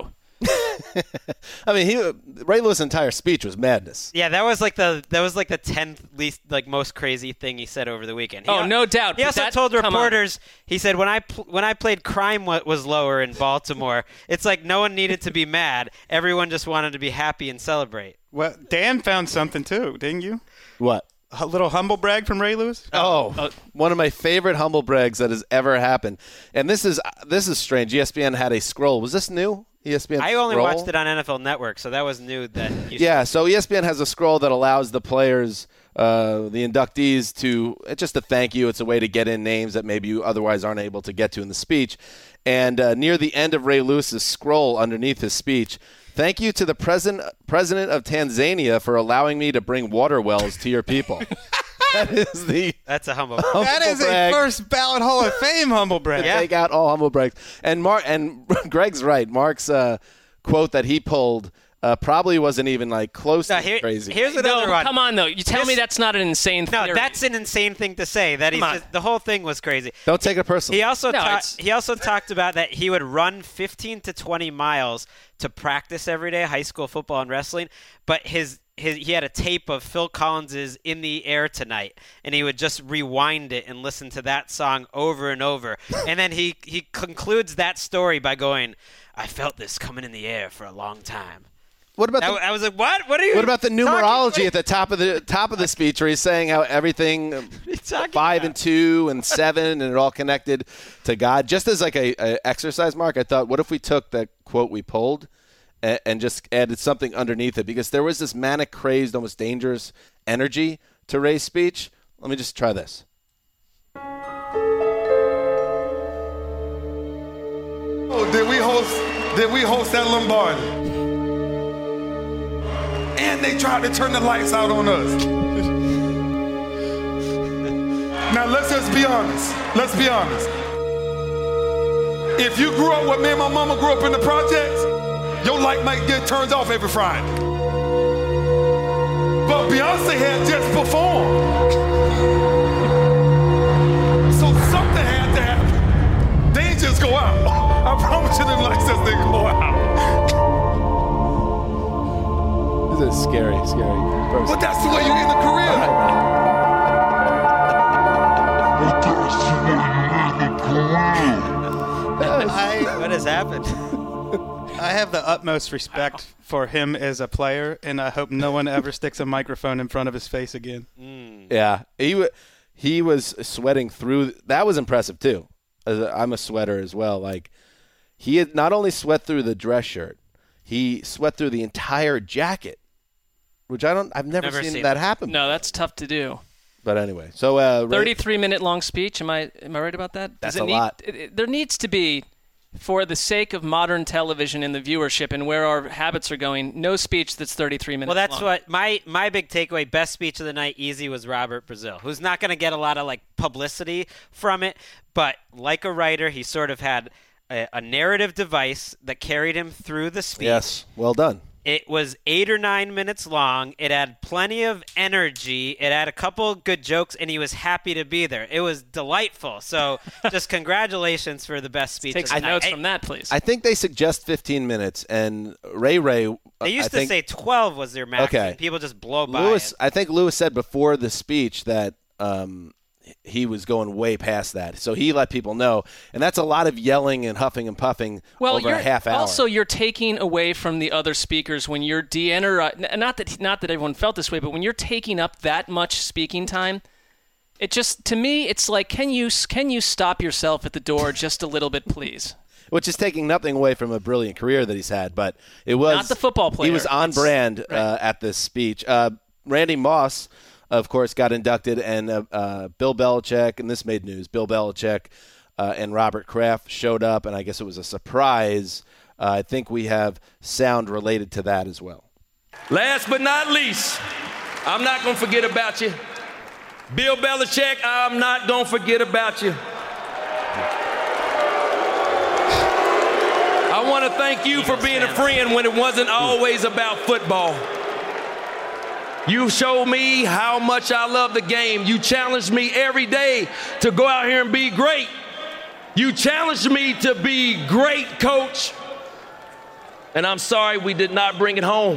I mean, he Ray Lewis' entire speech was madness. Yeah, that was like the that was like the tenth least like most crazy thing he said over the weekend. He, Oh, no doubt. He but also that- told come on. reporters, he said, when I pl- when I played, crime wa- was lower in Baltimore. It's like no one needed to be mad. Everyone just wanted to be happy and celebrate. Well, Dan found something too, didn't you? What? A little humble brag from Ray Lewis. Oh, one of my favorite humble brags that has ever happened. And this is this is strange. E S P N had a scroll. Was this new? E S P N I only scroll? watched it on N F L Network, so that was new. That you Yeah, so E S P N has a scroll that allows the players, uh, the inductees, to it's just a thank you. It's a way to get in names that maybe you otherwise aren't able to get to in the speech. And uh, near the end of Ray Lewis's scroll, underneath his speech, thank you to the president president of Tanzania for allowing me to bring water wells to your people. That is the That's a humble. humble That is brag. a first ballot Hall of Fame humble brag. Yeah. Take out all humble brags. And Mark and Greg's right. Mark's uh, quote that he pulled uh, probably wasn't even like close No, to here- crazy. Here's another No, one. come on, though. You tell This- me that's not an insane No, theory. that's an insane thing to say. That he's Come on. just, the whole thing was crazy. Don't take it personally. He also No, ta- it's- he also talked about that he would run fifteen to twenty miles to practice every day, high school football and wrestling. But his his he had a tape of Phil Collins's "In the Air Tonight," and he would just rewind it and listen to that song over and over. And then he he concludes that story by going, "I felt this coming in the air for a long time." What about That, the, I was like, "What? What are you?" what about the talking- numerology at the top of the top of the speech, where he's saying how everything um, you talking five about? and two and seven and it all connected to God? Just as like a, a exercise mark, I thought, what if we took the quote we pulled and, and just added something underneath it? Because there was this manic, crazed, almost dangerous energy to Ray's speech. Let me just try this. Oh, did we host? Did we host that Lombardi? And they tried to turn the lights out on us. Now let's just be honest. Let's be honest. If you grew up with me and my mama grew up in the projects, your light might get turned off every Friday. But Beyonce had just performed. So something had to happen. They ain't just go out. I promise you them lights just didn't go out. This is scary, scary. person. But that's the way you end a career. I, What has happened? I have the utmost respect for him as a player, and I hope no one ever sticks a microphone in front of his face again. Yeah, he w- he was sweating through. That was impressive too. As a, I'm a sweater as well. Like he had not only sweat through the dress shirt, he sweat through the entire jacket, which I don't. I've never, Never seen, seen that that. happen. No, that's tough to do. But anyway, so uh, Ray- thirty-three minute long speech. Am I am I right about that? That's Does it a need, lot. It, it- there needs to be, for the sake of modern television and the viewership and where our habits are going, no speech that's thirty-three minutes Well, that's long. what my my big takeaway. Best speech of the night, easy, was Robert Brazil, who's not going to get a lot of like publicity from it, but like a writer, he sort of had a, a narrative device that carried him through the speech. yes, well done. It was eight or nine minutes long. It had plenty of energy. It had a couple good jokes, and he was happy to be there. It was delightful. So, just congratulations for the best speech. Take of the some night. notes I- from that, please. I think they suggest fifteen minutes, and Ray Ray. uh, They used I to think, say twelve was their max. Okay. And people just blow by Lewis. it. I think Lewis said before the speech that um, he was going way past that, so he let people know, and that's a lot of yelling and huffing and puffing well, over you're, a half hour. also you're taking away from the other speakers when you're de-enter. Not that not that everyone felt this way, but when you're taking up that much speaking time, it just to me it's like can you can you stop yourself at the door just a little bit, please? which is taking nothing away from a brilliant career that he's had, but it was Not the football player. He was on It's- brand right. uh, at this speech. Uh, Randy Moss, of course, got inducted, and uh, uh, Bill Belichick, and this made news. Bill Belichick uh, and Robert Kraft showed up, and I guess it was a surprise. Uh, I think we have sound related to that as well. Last but not least, I'm not going to forget about you. Bill Belichick, I'm not going to forget about you. I want to thank you for being a friend when it wasn't always about football. You showed me how much I love the game. You challenged me every day to go out here and be great. You challenged me to be great, coach. And I'm sorry we did not bring it home.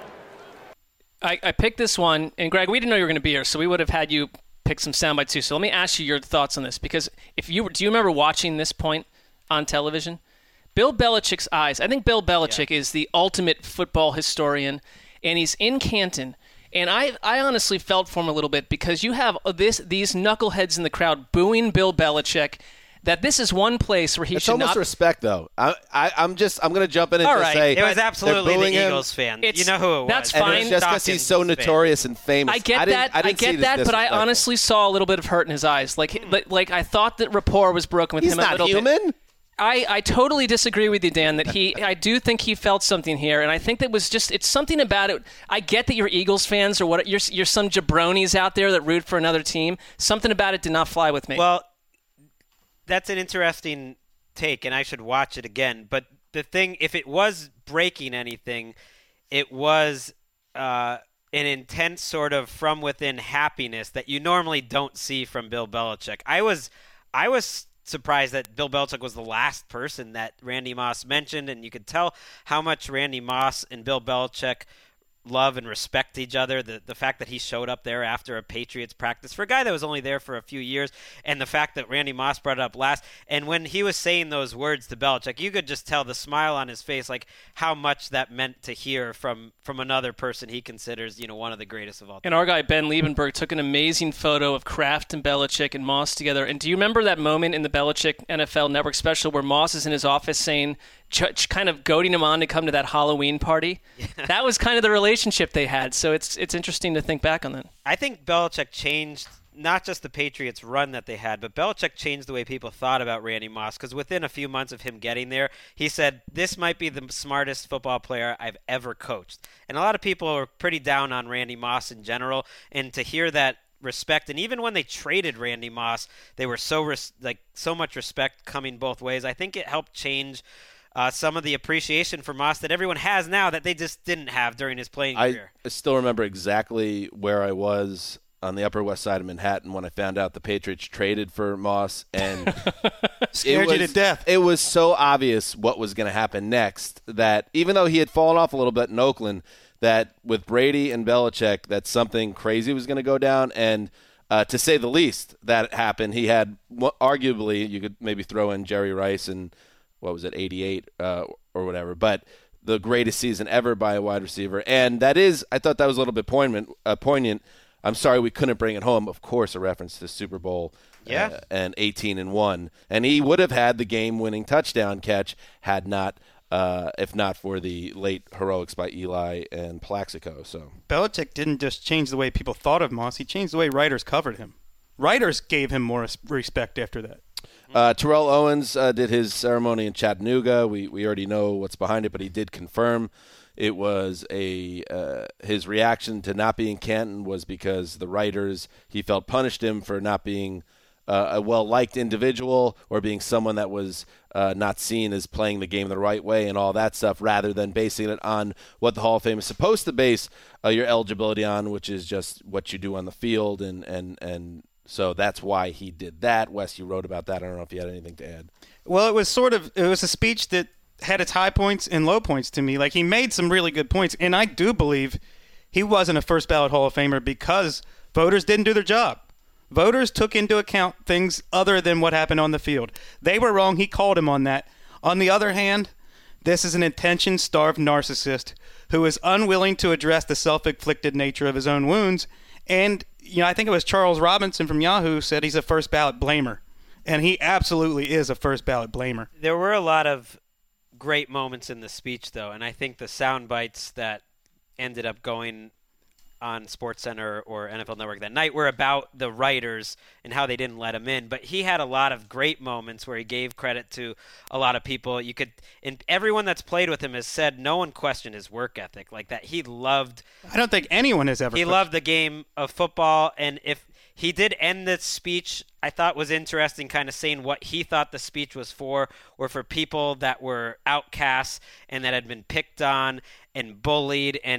I, I picked this one, and Greg, we didn't know you were going to be here, so we would have had you pick some sound bites too. So let me ask you your thoughts on this, because if you were, do you remember watching this point on television? Bill Belichick's eyes. I think Bill Belichick yeah. is the ultimate football historian, and he's in Canton. And I, I honestly felt for him a little bit, because you have this these knuckleheads in the crowd booing Bill Belichick. That this is one place where he it's should almost not. respect, though. I, I, I'm just I'm going to jump in and All just right. say it was absolutely the him. Eagles fan. It's, you know who it was. That's and fine. It's just because he's so notorious fan. and famous. I get I that. I, I get that, but I honestly saw a little bit of hurt in his eyes. Like, Hmm. like, like I thought that rapport was broken with he's him a not little human. bit. I, I totally disagree with you, Dan, that he I do think he felt something here, and I think that was just it's something about it. I get that you're Eagles fans or what you're you're some jabronis out there that root for another team. Something about it did not fly with me. Well, that's an interesting take, and I should watch it again. But the thing, if it was breaking anything, it was uh, an intense sort of from within happiness that you normally don't see from Bill Belichick. I was I was surprised that Bill Belichick was the last person that Randy Moss mentioned, and you could tell how much Randy Moss and Bill Belichick love and respect each other. The the fact that he showed up there after a Patriots practice for a guy that was only there for a few years, and the fact that Randy Moss brought it up last, and when he was saying those words to Belichick, you could just tell the smile on his face, like how much that meant to hear from from another person he considers, you know, one of the greatest of all time. And our guy Ben Liebenberg took an amazing photo of Kraft and Belichick and Moss together. And do you remember that moment in the Belichick N F L Network special where Moss is in his office saying, ch- kind of goading him on to come to that Halloween party? Yeah. That was kind of the relationship they had. So it's it's interesting to think back on that. I think Belichick changed not just the Patriots run that they had, but Belichick changed the way people thought about Randy Moss, because within a few months of him getting there, he said, this might be the smartest football player I've ever coached. And a lot of people are pretty down on Randy Moss in general, and to hear that respect, and even when they traded Randy Moss, they were so res- like so much respect coming both ways. I think it helped change Uh, some of the appreciation for Moss that everyone has now that they just didn't have during his playing career. I still remember exactly where I was on the Upper West Side of Manhattan when I found out the Patriots traded for Moss, and scared was, you to death. It was so obvious what was going to happen next that even though he had fallen off a little bit in Oakland, that with Brady and Belichick, that something crazy was going to go down, and uh, to say the least, that happened. He had arguably, you could maybe throw in Jerry Rice and what was it, eighty-eight uh, or whatever, but the greatest season ever by a wide receiver. And that is, I thought that was a little bit poignant. Uh, poignant. I'm sorry we couldn't bring it home. Of course, a reference to Super Bowl yeah. uh, and eighteen and one. And he would have had the game-winning touchdown catch had not, uh, if not for the late heroics by Eli and Plaxico. So Belichick didn't just change the way people thought of Moss. He changed the way writers covered him. Writers gave him more respect after that. Uh, Terrell Owens uh, did his ceremony in Chattanooga. We we already know what's behind it, but he did confirm it was a uh, his reaction to not being Canton was because the writers, he felt, punished him for not being uh, a well-liked individual or being someone that was uh, not seen as playing the game the right way and all that stuff, rather than basing it on what the Hall of Fame is supposed to base uh, your eligibility on, which is just what you do on the field. And, and, and so that's why he did that. Wes, you wrote about that. I don't know if you had anything to add. Well, it was sort of – it was a speech that had its high points and low points to me. Like, he made some really good points, and I do believe he wasn't a first-ballot Hall of Famer because voters didn't do their job. Voters took into account things other than what happened on the field. They were wrong. He called him on that. On the other hand, this is an attention-starved narcissist who is unwilling to address the self-inflicted nature of his own wounds. And, you know, I think it was Charles Robinson from Yahoo said he's a first-ballot blamer. And he absolutely is a first-ballot blamer. There were a lot of great moments in the speech, though, and I think the sound bites that ended up going on SportsCenter or N F L Network that night were about the writers and how they didn't let him in. But he had a lot of great moments where he gave credit to a lot of people. You could, and everyone that's played with him has said no one questioned his work ethic like that. He loved. I don't think anyone has ever. He questioned. loved the game of football, and if he did end this speech, I thought was interesting, kind of saying what he thought the speech was for, or for people that were outcasts and that had been picked on and bullied, and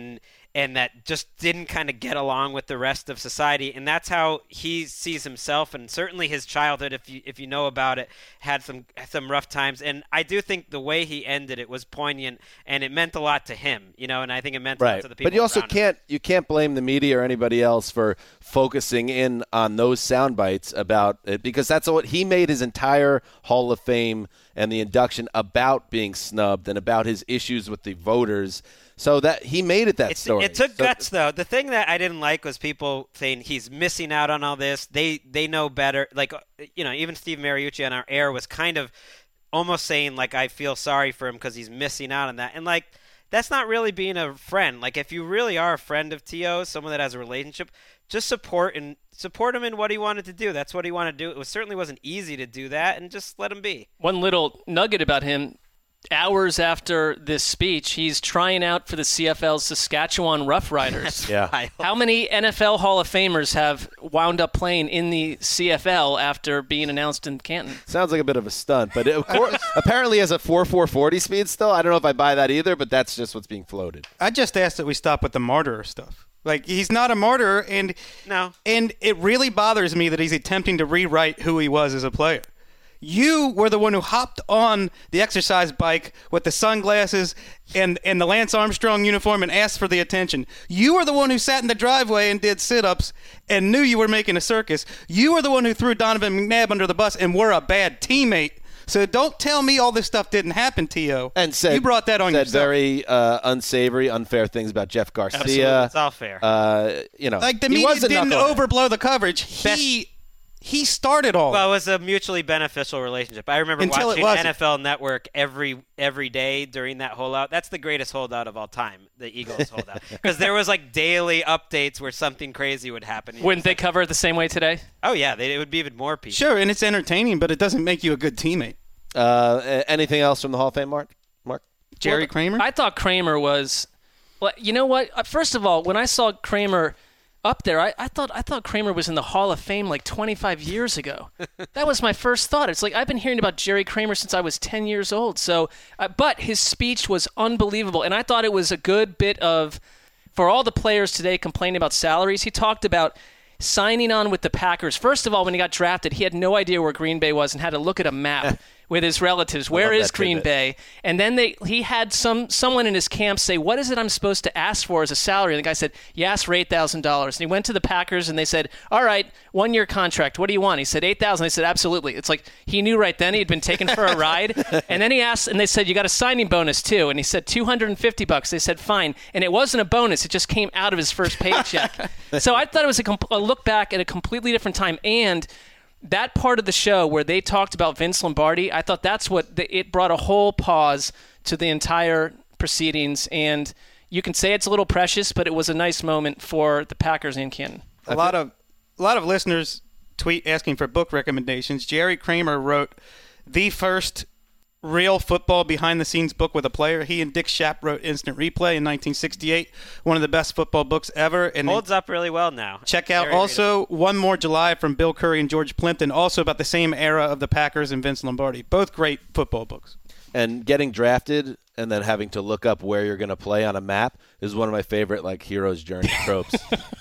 and that just didn't kind of get along with the rest of society. And that's how he sees himself, and certainly his childhood, if you if you know about it, had some some rough times. And I do think the way he ended it was poignant, and it meant a lot to him, you know, and I think it meant a right. lot to the people But you also around can't him. you can't blame the media or anybody else for focusing in on those sound bites about it, because that's what he made his entire Hall of Fame and the induction about being snubbed and about his issues with the voters. So that he made it that It's, story. It took so, guts, though. The thing that I didn't like was people saying he's missing out on all this. They they know better. Like, you know, even Steve Mariucci on our air was kind of almost saying, like, I feel sorry for him because he's missing out on that. And, like, that's not really being a friend. Like, if you really are a friend of T O, someone that has a relationship, just support and support him in what he wanted to do. That's what he wanted to do. It was, certainly wasn't easy to do that, and just let him be. One little nugget about him. Hours after this speech, he's trying out for the C F L's Saskatchewan Roughriders. yeah. How many N F L Hall of Famers have wound up playing in the C F L after being announced in Canton? Sounds like a bit of a stunt, but it, of course, apparently has a four four forty speed still. I don't know if I buy that either, but that's just what's being floated. I just asked that we stop with the martyr stuff. Like, he's not a martyr, and no, and it really bothers me that he's attempting to rewrite who he was as a player. You were the one who hopped on the exercise bike with the sunglasses and, and the Lance Armstrong uniform and asked for the attention. You were the one who sat in the driveway and did sit-ups and knew you were making a circus. You were the one who threw Donovan McNabb under the bus and were a bad teammate. So don't tell me all this stuff didn't happen, T O. And said, you brought that on said yourself. very uh, unsavory, unfair things about Jeff Garcia. Absolutely. It's all fair. Uh, you know, Like, the he media was a didn't knucklehead. overblow the coverage. He he started all. Well, it was a mutually beneficial relationship. I remember Until it watching wasn't. N F L Network every every day during that holdout. That's the greatest holdout of all time, the Eagles holdout, because there was like daily updates where something crazy would happen. Wouldn't they cover it the same way today? Oh yeah, they, it would be even more people. Sure, and it's entertaining, but it doesn't make you a good teammate. Uh, a- anything else from the Hall of Fame, Mark? Mark? Jerry Well, Kramer? I thought Kramer was. Well, you know what? Uh, First of all, when I saw Kramer up there, I, I thought I thought Kramer was in the Hall of Fame like twenty-five years ago. That was my first thought. It's like I've been hearing about Jerry Kramer since I was ten years old. So, uh, but his speech was unbelievable, and I thought it was a good bit of, for all the players today complaining about salaries. He talked about signing on with the Packers. First of all, when he got drafted, he had no idea where Green Bay was and had to look at a map with his relatives. Where is Green tidbit. Bay? And then they he had some someone in his camp say, "What is it I'm supposed to ask for as a salary?" And the guy said, "You ask for eight thousand dollars." And he went to the Packers and they said, "All right, one year contract. What do you want?" He said, eight thousand dollars. They said, "Absolutely." It's like he knew right then he had been taken for a ride. And then he asked, and they said, "You got a signing bonus too?" And he said, two hundred fifty bucks. They said, "Fine." And it wasn't a bonus; it just came out of his first paycheck. So I thought it was a, comp- a look back at a completely different time. And that part of the show where they talked about Vince Lombardi, I thought that's what the, it brought a whole pause to the entire proceedings. And you can say it's a little precious, but it was a nice moment for the Packers and Canton. A lot of a lot of listeners tweet asking for book recommendations. Jerry Kramer wrote the first real football behind-the-scenes book with a player. He and Dick Schaap wrote Instant Replay in nineteen sixty-eight, one of the best football books ever. And Holds up really well now. check out Very also One More July from Bill Curry and George Plimpton, also about the same era of the Packers and Vince Lombardi. Both great football books. And getting drafted and then having to look up where you're going to play on a map is one of my favorite, like, hero's journey tropes.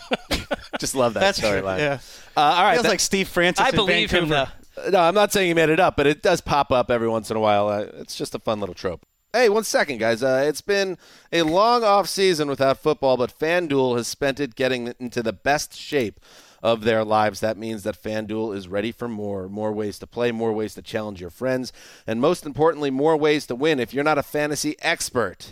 Just love that That's true, storyline. yeah. Uh, all right. Feels that- like Steve Francis I in believe him, Vancouver. though. No, I'm not saying he made it up, but it does pop up every once in a while. Uh, it's just a fun little trope. Hey, one second, guys. Uh, it's been a long off season without football, but FanDuel has spent it getting into the best shape of their lives. That means that FanDuel is ready for more. More ways to play, more ways to challenge your friends, and most importantly, more ways to win. If you're not a fantasy expert,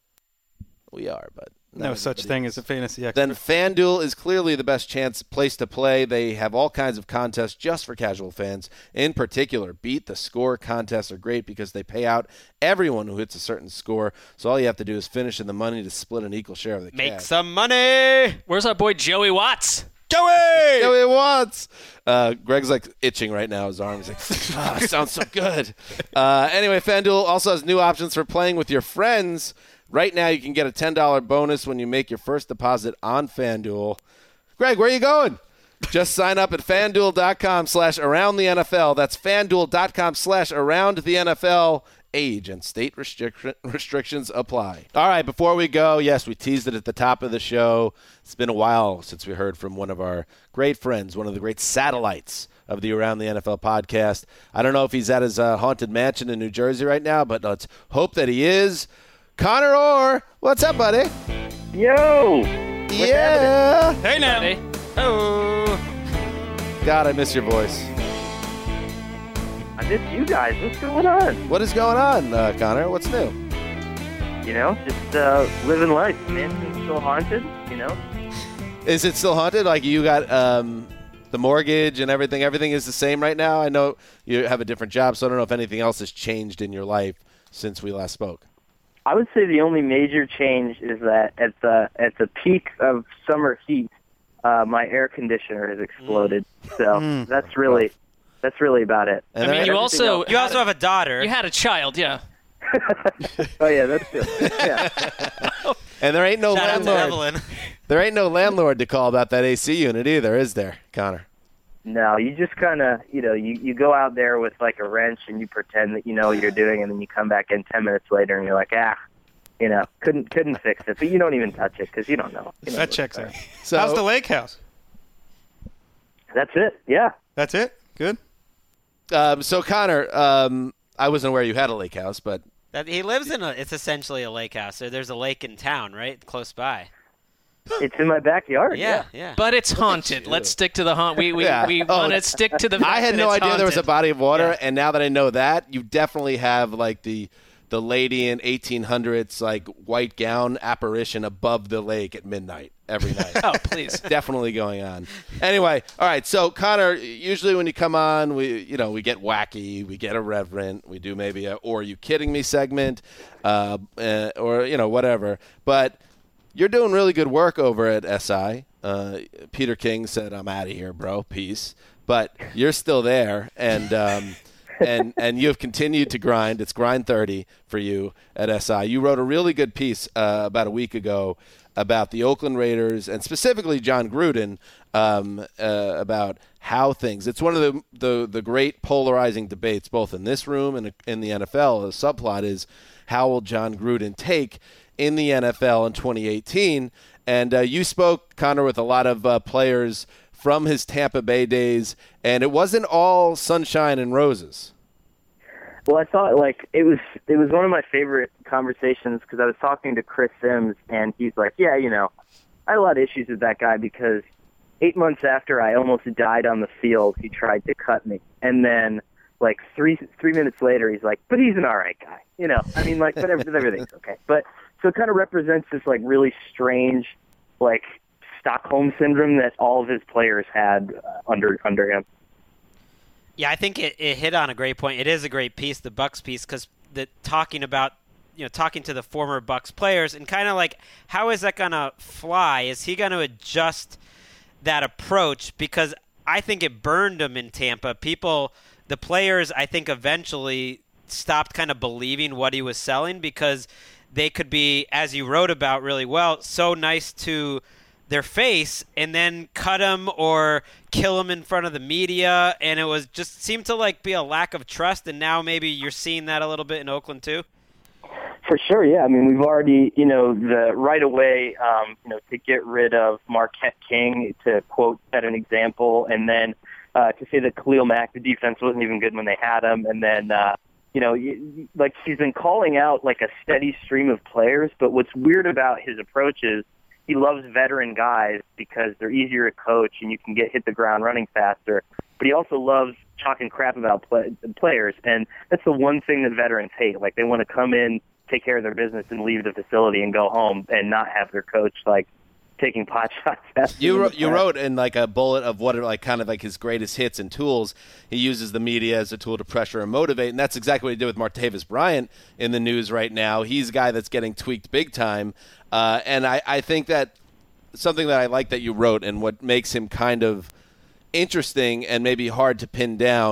we are, but No such thing as a fantasy expert. then FanDuel is clearly the best chance place to play. They have all kinds of contests just for casual fans. In particular, Beat the Score contests are great because they pay out everyone who hits a certain score. So all you have to do is finish in the money to split an equal share of the Make cash. some money. Where's our boy Joey Watts? Joey! Joey Watts! Uh, Greg's like itching right now. His arm. He's like, ah, it sounds so good. Uh, anyway, FanDuel also has new options for playing with your friends. Right now, you can get a ten dollars bonus when you make your first deposit on FanDuel. Greg, where are you going? Just sign up at FanDuel.com slash around the NFL. That's FanDuel.com slash around the NFL. Age and state restric- restrictions apply. All right, before we go, yes, we teased it at the top of the show. It's been a while since we heard from one of our great friends, one of the great satellites of the Around the N F L podcast. I don't know if he's at his uh, haunted mansion in New Jersey right now, but let's hope that he is. Connor Orr, what's up, buddy? Yo! Yeah! Hey, now. Hey. Oh. God, I miss your voice. I miss you guys. What's going on? What is going on, uh, Connor? What's new? You know, just uh, living life. Mansion's still haunted, you know? Is it still haunted? Like you got um, the mortgage and everything? Everything is the same right now? I know you have a different job, so I don't know if anything else has changed in your life since we last spoke. I would say the only major change is that at the at the peak of summer heat, uh, my air conditioner has exploded. Mm. So mm. that's really that's really about it. And I mean, you also you also have a daughter. You had a child, yeah. Oh yeah, that's good. Yeah. And there ain't no Shout out to landlord. Evelyn. There ain't no landlord to call about that A C unit either, is there, Connor? No, you just kind of, you know, you, you go out there with like a wrench and you pretend that you know what you're doing, and then you come back in ten minutes later and you're like, ah, you know, couldn't couldn't fix it, but you don't even touch it because you don't know. You know That checks out. So, how's the lake house? That's it. Yeah. That's it? Good? Um, so, Connor, um, I wasn't aware you had a lake house, but That, he lives in a. It's essentially a lake house. So there's a lake in town, right, close by. It's in my backyard. Yeah, Yeah. yeah. But it's haunted. Let's stick to the haunt. We we, Yeah. we Oh, want to stick to the fact I had that no it's idea there was a haunted. body of water, Yeah. and now that I know that, you definitely have like the the lady in eighteen hundreds like white gown apparition above the lake at midnight every night. Oh, please. Definitely going on. Anyway, all right. So Connor, usually when you come on, we you know we get wacky, we get irreverent, we do maybe a "Or Are You Kidding Me" segment, uh, uh, or you know whatever. But you're doing really good work over at S I. Uh, Peter King said, "I'm out of here, bro. Peace." But you're still there, and. Um, and and you have continued to grind. It's grind thirty for you at S I. You wrote a really good piece uh, about a week ago about the Oakland Raiders and specifically John Gruden um, uh, about how things. It's one of the, the the great polarizing debates both in this room and in the N F L. The subplot is how will John Gruden take in the N F L in twenty eighteen? And uh, you spoke, Connor, with a lot of uh, players from his Tampa Bay days, and it wasn't all sunshine and roses. Well, I thought like it was it was one of my favorite conversations because I was talking to Chris Sims, and he's like, "Yeah, you know, I had a lot of issues with that guy because eight months after I almost died on the field, he tried to cut me, and then like three three minutes later, he's like, but he's an all right guy, you know. I mean, like, but everything's okay. But so it kind of represents this like really strange, like." Stockholm syndrome that all of his players had uh, under under him. Yeah, I think it, it hit on a great point. It is a great piece, the Bucs piece, because the talking about you know talking to the former Bucs players and kind of like how is that gonna fly? Is he gonna adjust that approach? Because I think it burned him in Tampa. People, the players, I think eventually stopped kind of believing what he was selling because they could be, as you wrote about really well, so nice to their face and then cut them or kill them in front of the media, and it was just seemed to like be a lack of trust. And now maybe you're seeing that a little bit in Oakland too. For sure, yeah. I mean, we've already, you know, the right away, um, you know, to get rid of Marquette King, to quote at an example, and then uh, to say that Khalil Mack, the defense wasn't even good when they had him, and then. Uh, You know, like he's been calling out like a steady stream of players, but what's weird about his approach is he loves veteran guys because they're easier to coach and you can get hit the ground running faster. But he also loves talking crap about play, players, and that's the one thing that veterans hate. Like they want to come in, take care of their business, and leave the facility and go home and not have their coach like taking pot shots at you wrote, you wrote in like a bullet of what are like kind of like his greatest hits and tools. He uses the media as a tool to pressure and motivate, and that's exactly what he did with Martavis Bryant in the news right now. He's a guy that's getting tweaked big time, uh, and I, I think that something that I like that you wrote and what makes him kind of interesting and maybe hard to pin down.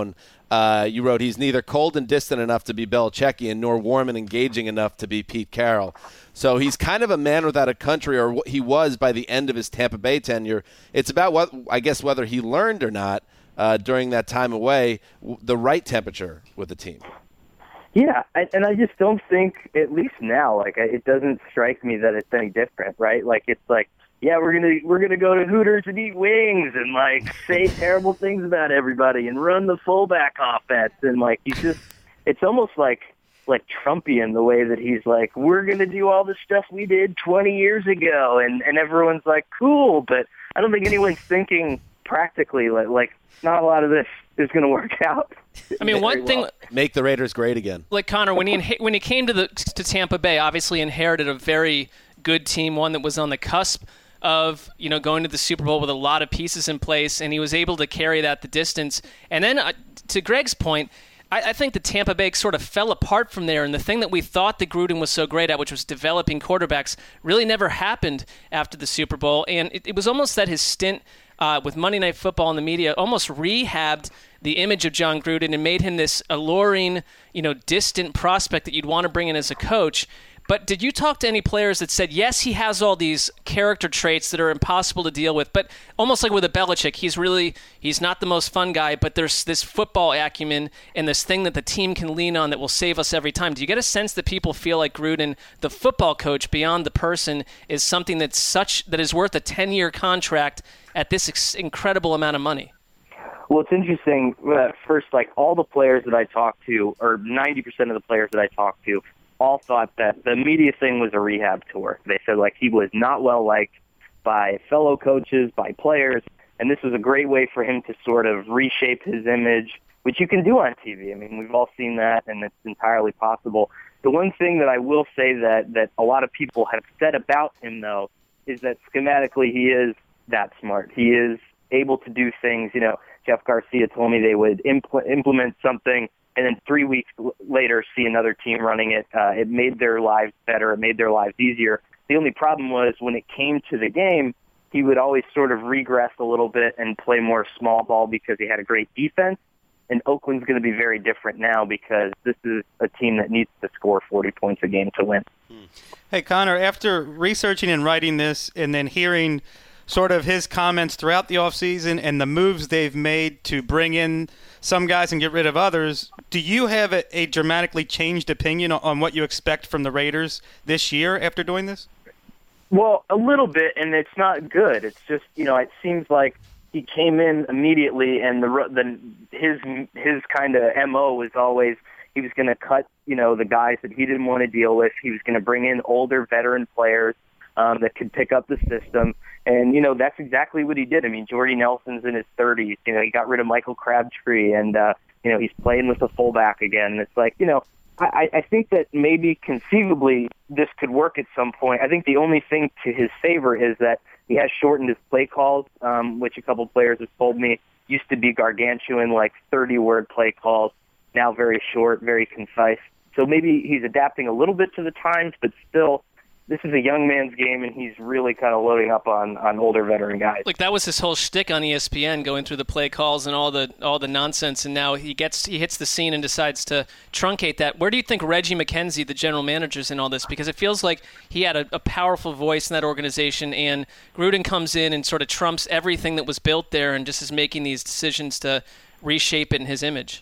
Uh, you wrote, he's neither cold and distant enough to be Belichickian nor warm and engaging enough to be Pete Carroll. So he's kind of a man without a country, or what he was by the end of his Tampa Bay tenure. It's about, what I guess, whether he learned or not uh, during that time away, w- the right temperature with the team. Yeah, I, and I just don't think, at least now, like I, it doesn't strike me that it's any different, right? Like it's like, yeah, we're gonna we're gonna go to Hooters and eat wings and like say terrible things about everybody and run the fullback offense, and like he's just, it's almost like like Trumpian the way that he's like, we're gonna do all the stuff we did twenty years ago, and and everyone's like, cool, but I don't think anyone's thinking practically like like not a lot of this is gonna work out. I mean, one thing, well. Make the Raiders great again. Like Connor, when he inha- when he came to the to Tampa Bay, obviously inherited a very good team, one that was on the cusp of, you know, going to the Super Bowl with a lot of pieces in place, and he was able to carry that the distance. And then, uh, to Greg's point, I, I think the Tampa Bay sort of fell apart from there, and the thing that we thought that Gruden was so great at, which was developing quarterbacks, really never happened after the Super Bowl. And it, it was almost that his stint uh, with Monday Night Football in the media almost rehabbed the image of John Gruden and made him this alluring, you know, distant prospect that you'd want to bring in as a coach. But did you talk to any players that said, yes, he has all these character traits that are impossible to deal with, but almost like with a Belichick, he's really, he's not the most fun guy, but there's this football acumen and this thing that the team can lean on that will save us every time. Do you get a sense that people feel like Gruden, the football coach beyond the person, is something that's such, that is worth a ten-year contract at this ex- incredible amount of money? Well, it's interesting. Uh, first, like all the players that I talked to, or ninety percent of the players that I talked to, all thought that the media thing was a rehab tour. They said like he was not well liked by fellow coaches, by players, and this was a great way for him to sort of reshape his image, which you can do on T V. I mean, we've all seen that, and it's entirely possible. The one thing that I will say that, that a lot of people have said about him, though, is that schematically he is that smart. He is able to do things. You know, Jeff Garcia told me they would impl- implement something, and then three weeks later see another team running it. Uh, it made their lives better. It made their lives easier. The only problem was when it came to the game, he would always sort of regress a little bit and play more small ball because he had a great defense. And Oakland's going to be very different now because this is a team that needs to score forty points a game to win. Hey, Connor, after researching and writing this and then hearing sort of his comments throughout the offseason and the moves they've made to bring in some guys and get rid of others, do you have a, a dramatically changed opinion on what you expect from the Raiders this year after doing this? Well, a little bit, and it's not good. It's just, you know, it seems like he came in immediately, and the, the his his kind of M O was always he was going to cut, you know, the guys that he didn't want to deal with. He was going to bring in older veteran players um, that could pick up the system. And, you know, that's exactly what he did. I mean, Jordy Nelson's in his thirties. You know, he got rid of Michael Crabtree, and, uh, you know, he's playing with a fullback again. And it's like, you know, I, I think that maybe conceivably this could work at some point. I think the only thing to his favor is that he has shortened his play calls, um, which a couple players have told me used to be gargantuan, like thirty-word play calls, now very short, very concise. So maybe he's adapting a little bit to the times, but still, this is a young man's game, and he's really kind of loading up on, on older veteran guys. Like that was his whole shtick on E S P N, going through the play calls and all the all the nonsense, and now he gets he hits the scene and decides to truncate that. Where do you think Reggie McKenzie, the general manager, is in all this? Because it feels like he had a, a powerful voice in that organization, and Gruden comes in and sort of trumps everything that was built there, and just is making these decisions to reshape it in his image.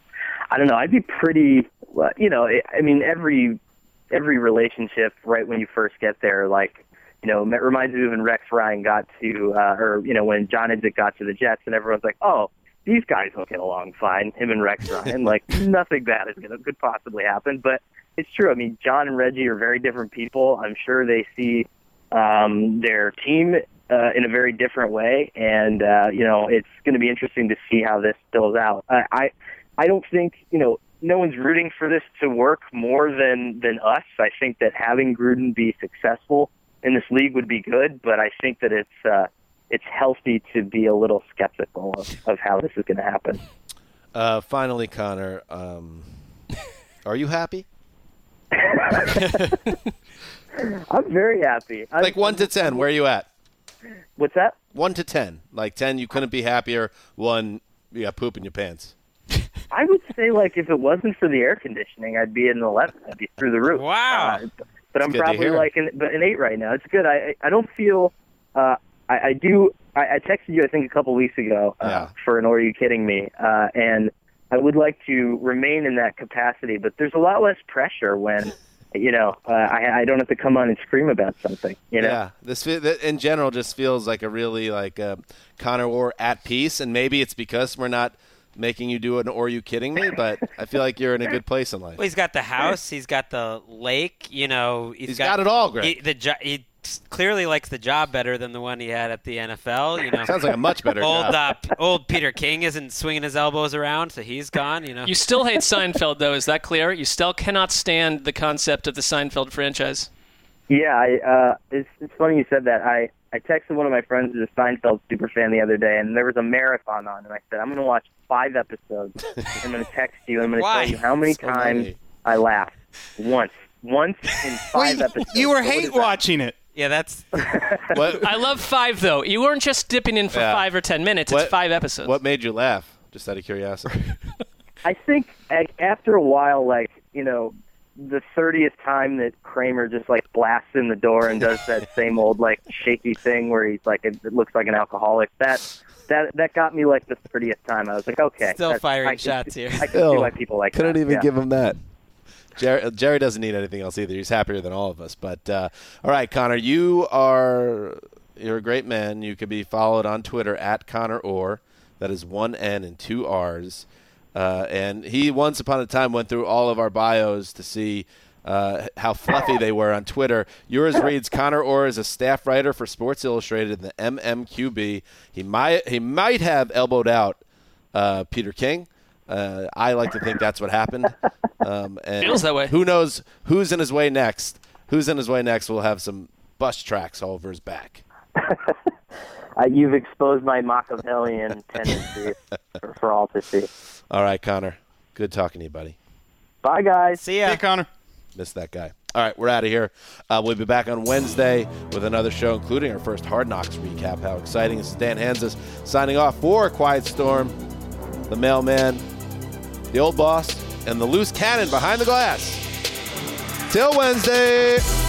I don't know. I'd be pretty, you know, I mean, every. every relationship right when you first get there, like, you know, it reminds me of when Rex Ryan got to, uh, or, you know, when John Idzik got to the Jets, and everyone's like, oh, these guys will get along fine, him and Rex Ryan. Like, nothing bad is gonna, could possibly happen. But it's true. I mean, John and Reggie are very different people. I'm sure they see um, their team uh, in a very different way. And, uh, you know, it's going to be interesting to see how this spills out. I, I, I don't think, you know, no one's rooting for this to work more than, than us. I think that having Gruden be successful in this league would be good, but I think that it's uh, it's healthy to be a little skeptical of, of how this is going to happen. Uh, finally, Connor, um, are you happy? I'm very happy. I'm, like one to ten, where are you at? What's that? One to ten. Like ten, you couldn't be happier. One, you got poop in your pants. I would say, like, if it wasn't for the air conditioning, I'd be in the eleven. I'd be through the roof. Wow. Uh, but I'm good to probably hear. like an, but an eight right now. It's good. I I don't feel. Uh, I, I do. I, I texted you, I think, a couple weeks ago uh, Yeah. for an "Or Are You Kidding Me?" Uh, and I would like to remain in that capacity, but there's a lot less pressure when. You know, uh, I, I don't have to come on and scream about something. You know, Yeah, this fe- that in general just feels like a really like uh, Connor Orr at peace, and maybe it's because we're not making you do an "Or Are You Kidding Me?" But I feel like you're in a good place in life. Well, he's got the house. He's got the lake. You know, He's got it all, Greg. He, the jo- he clearly likes the job better than the one he had at the N F L. You know, Sounds like a much better old job. uh, P- old Peter King isn't swinging his elbows around, so he's gone. You know, You still hate Seinfeld, though. Is that clear? You still cannot stand the concept of the Seinfeld franchise. Yeah, I, uh, it's, it's funny you said that. I, I texted one of my friends who's a Seinfeld super fan the other day, and there was a marathon on, and I said, I'm going to watch five episodes. I'm going to text you, and I'm going to Why? tell you how many So times many. I laughed. Once. Once in five Wait, episodes. you were So what hate is that? watching it. yeah, that's What, I love five, though. You weren't just dipping in for Yeah. five or ten minutes. What- It's five episodes. what made you laugh? Just out of curiosity. I think like, after a while, like, you know, the thirtieth time that Kramer just, like, blasts in the door and does that same old, like, shaky thing where he's, like, it, it looks like an alcoholic, that that that got me, like, the thirtieth time. I was like, okay. Still that's- firing I can shots see- here. I can see why people like Couldn't that. even yeah. give him that. Jerry, Jerry doesn't need anything else either. He's happier than all of us. But uh, all right, Connor, you are you're a great man. You can be followed on Twitter at Connor Orr. That is one N and two R's. Uh, and he once upon a time went through all of our bios to see uh, how fluffy they were on Twitter. Yours reads, Connor Orr is a staff writer for Sports Illustrated in the M M Q B. He might he might have elbowed out uh, Peter King. Uh, I like to think that's what happened. Um, and Feels that way. Who knows who's in his way next? Who's in his way next will have some bus tracks all over his back. Uh, you've exposed my Machiavellian tendency for, for all to see. All right, Connor. Good talking to you, buddy. Bye, guys. see ya. Hey, Connor. Missed that guy. All right, we're out of here. Uh, we'll be back on Wednesday with another show, including our first Hard Knocks recap. How exciting. This is Dan Hanzus signing off for Quiet Storm, the mailman, the old boss, and the loose cannon behind the glass. Till Wednesday.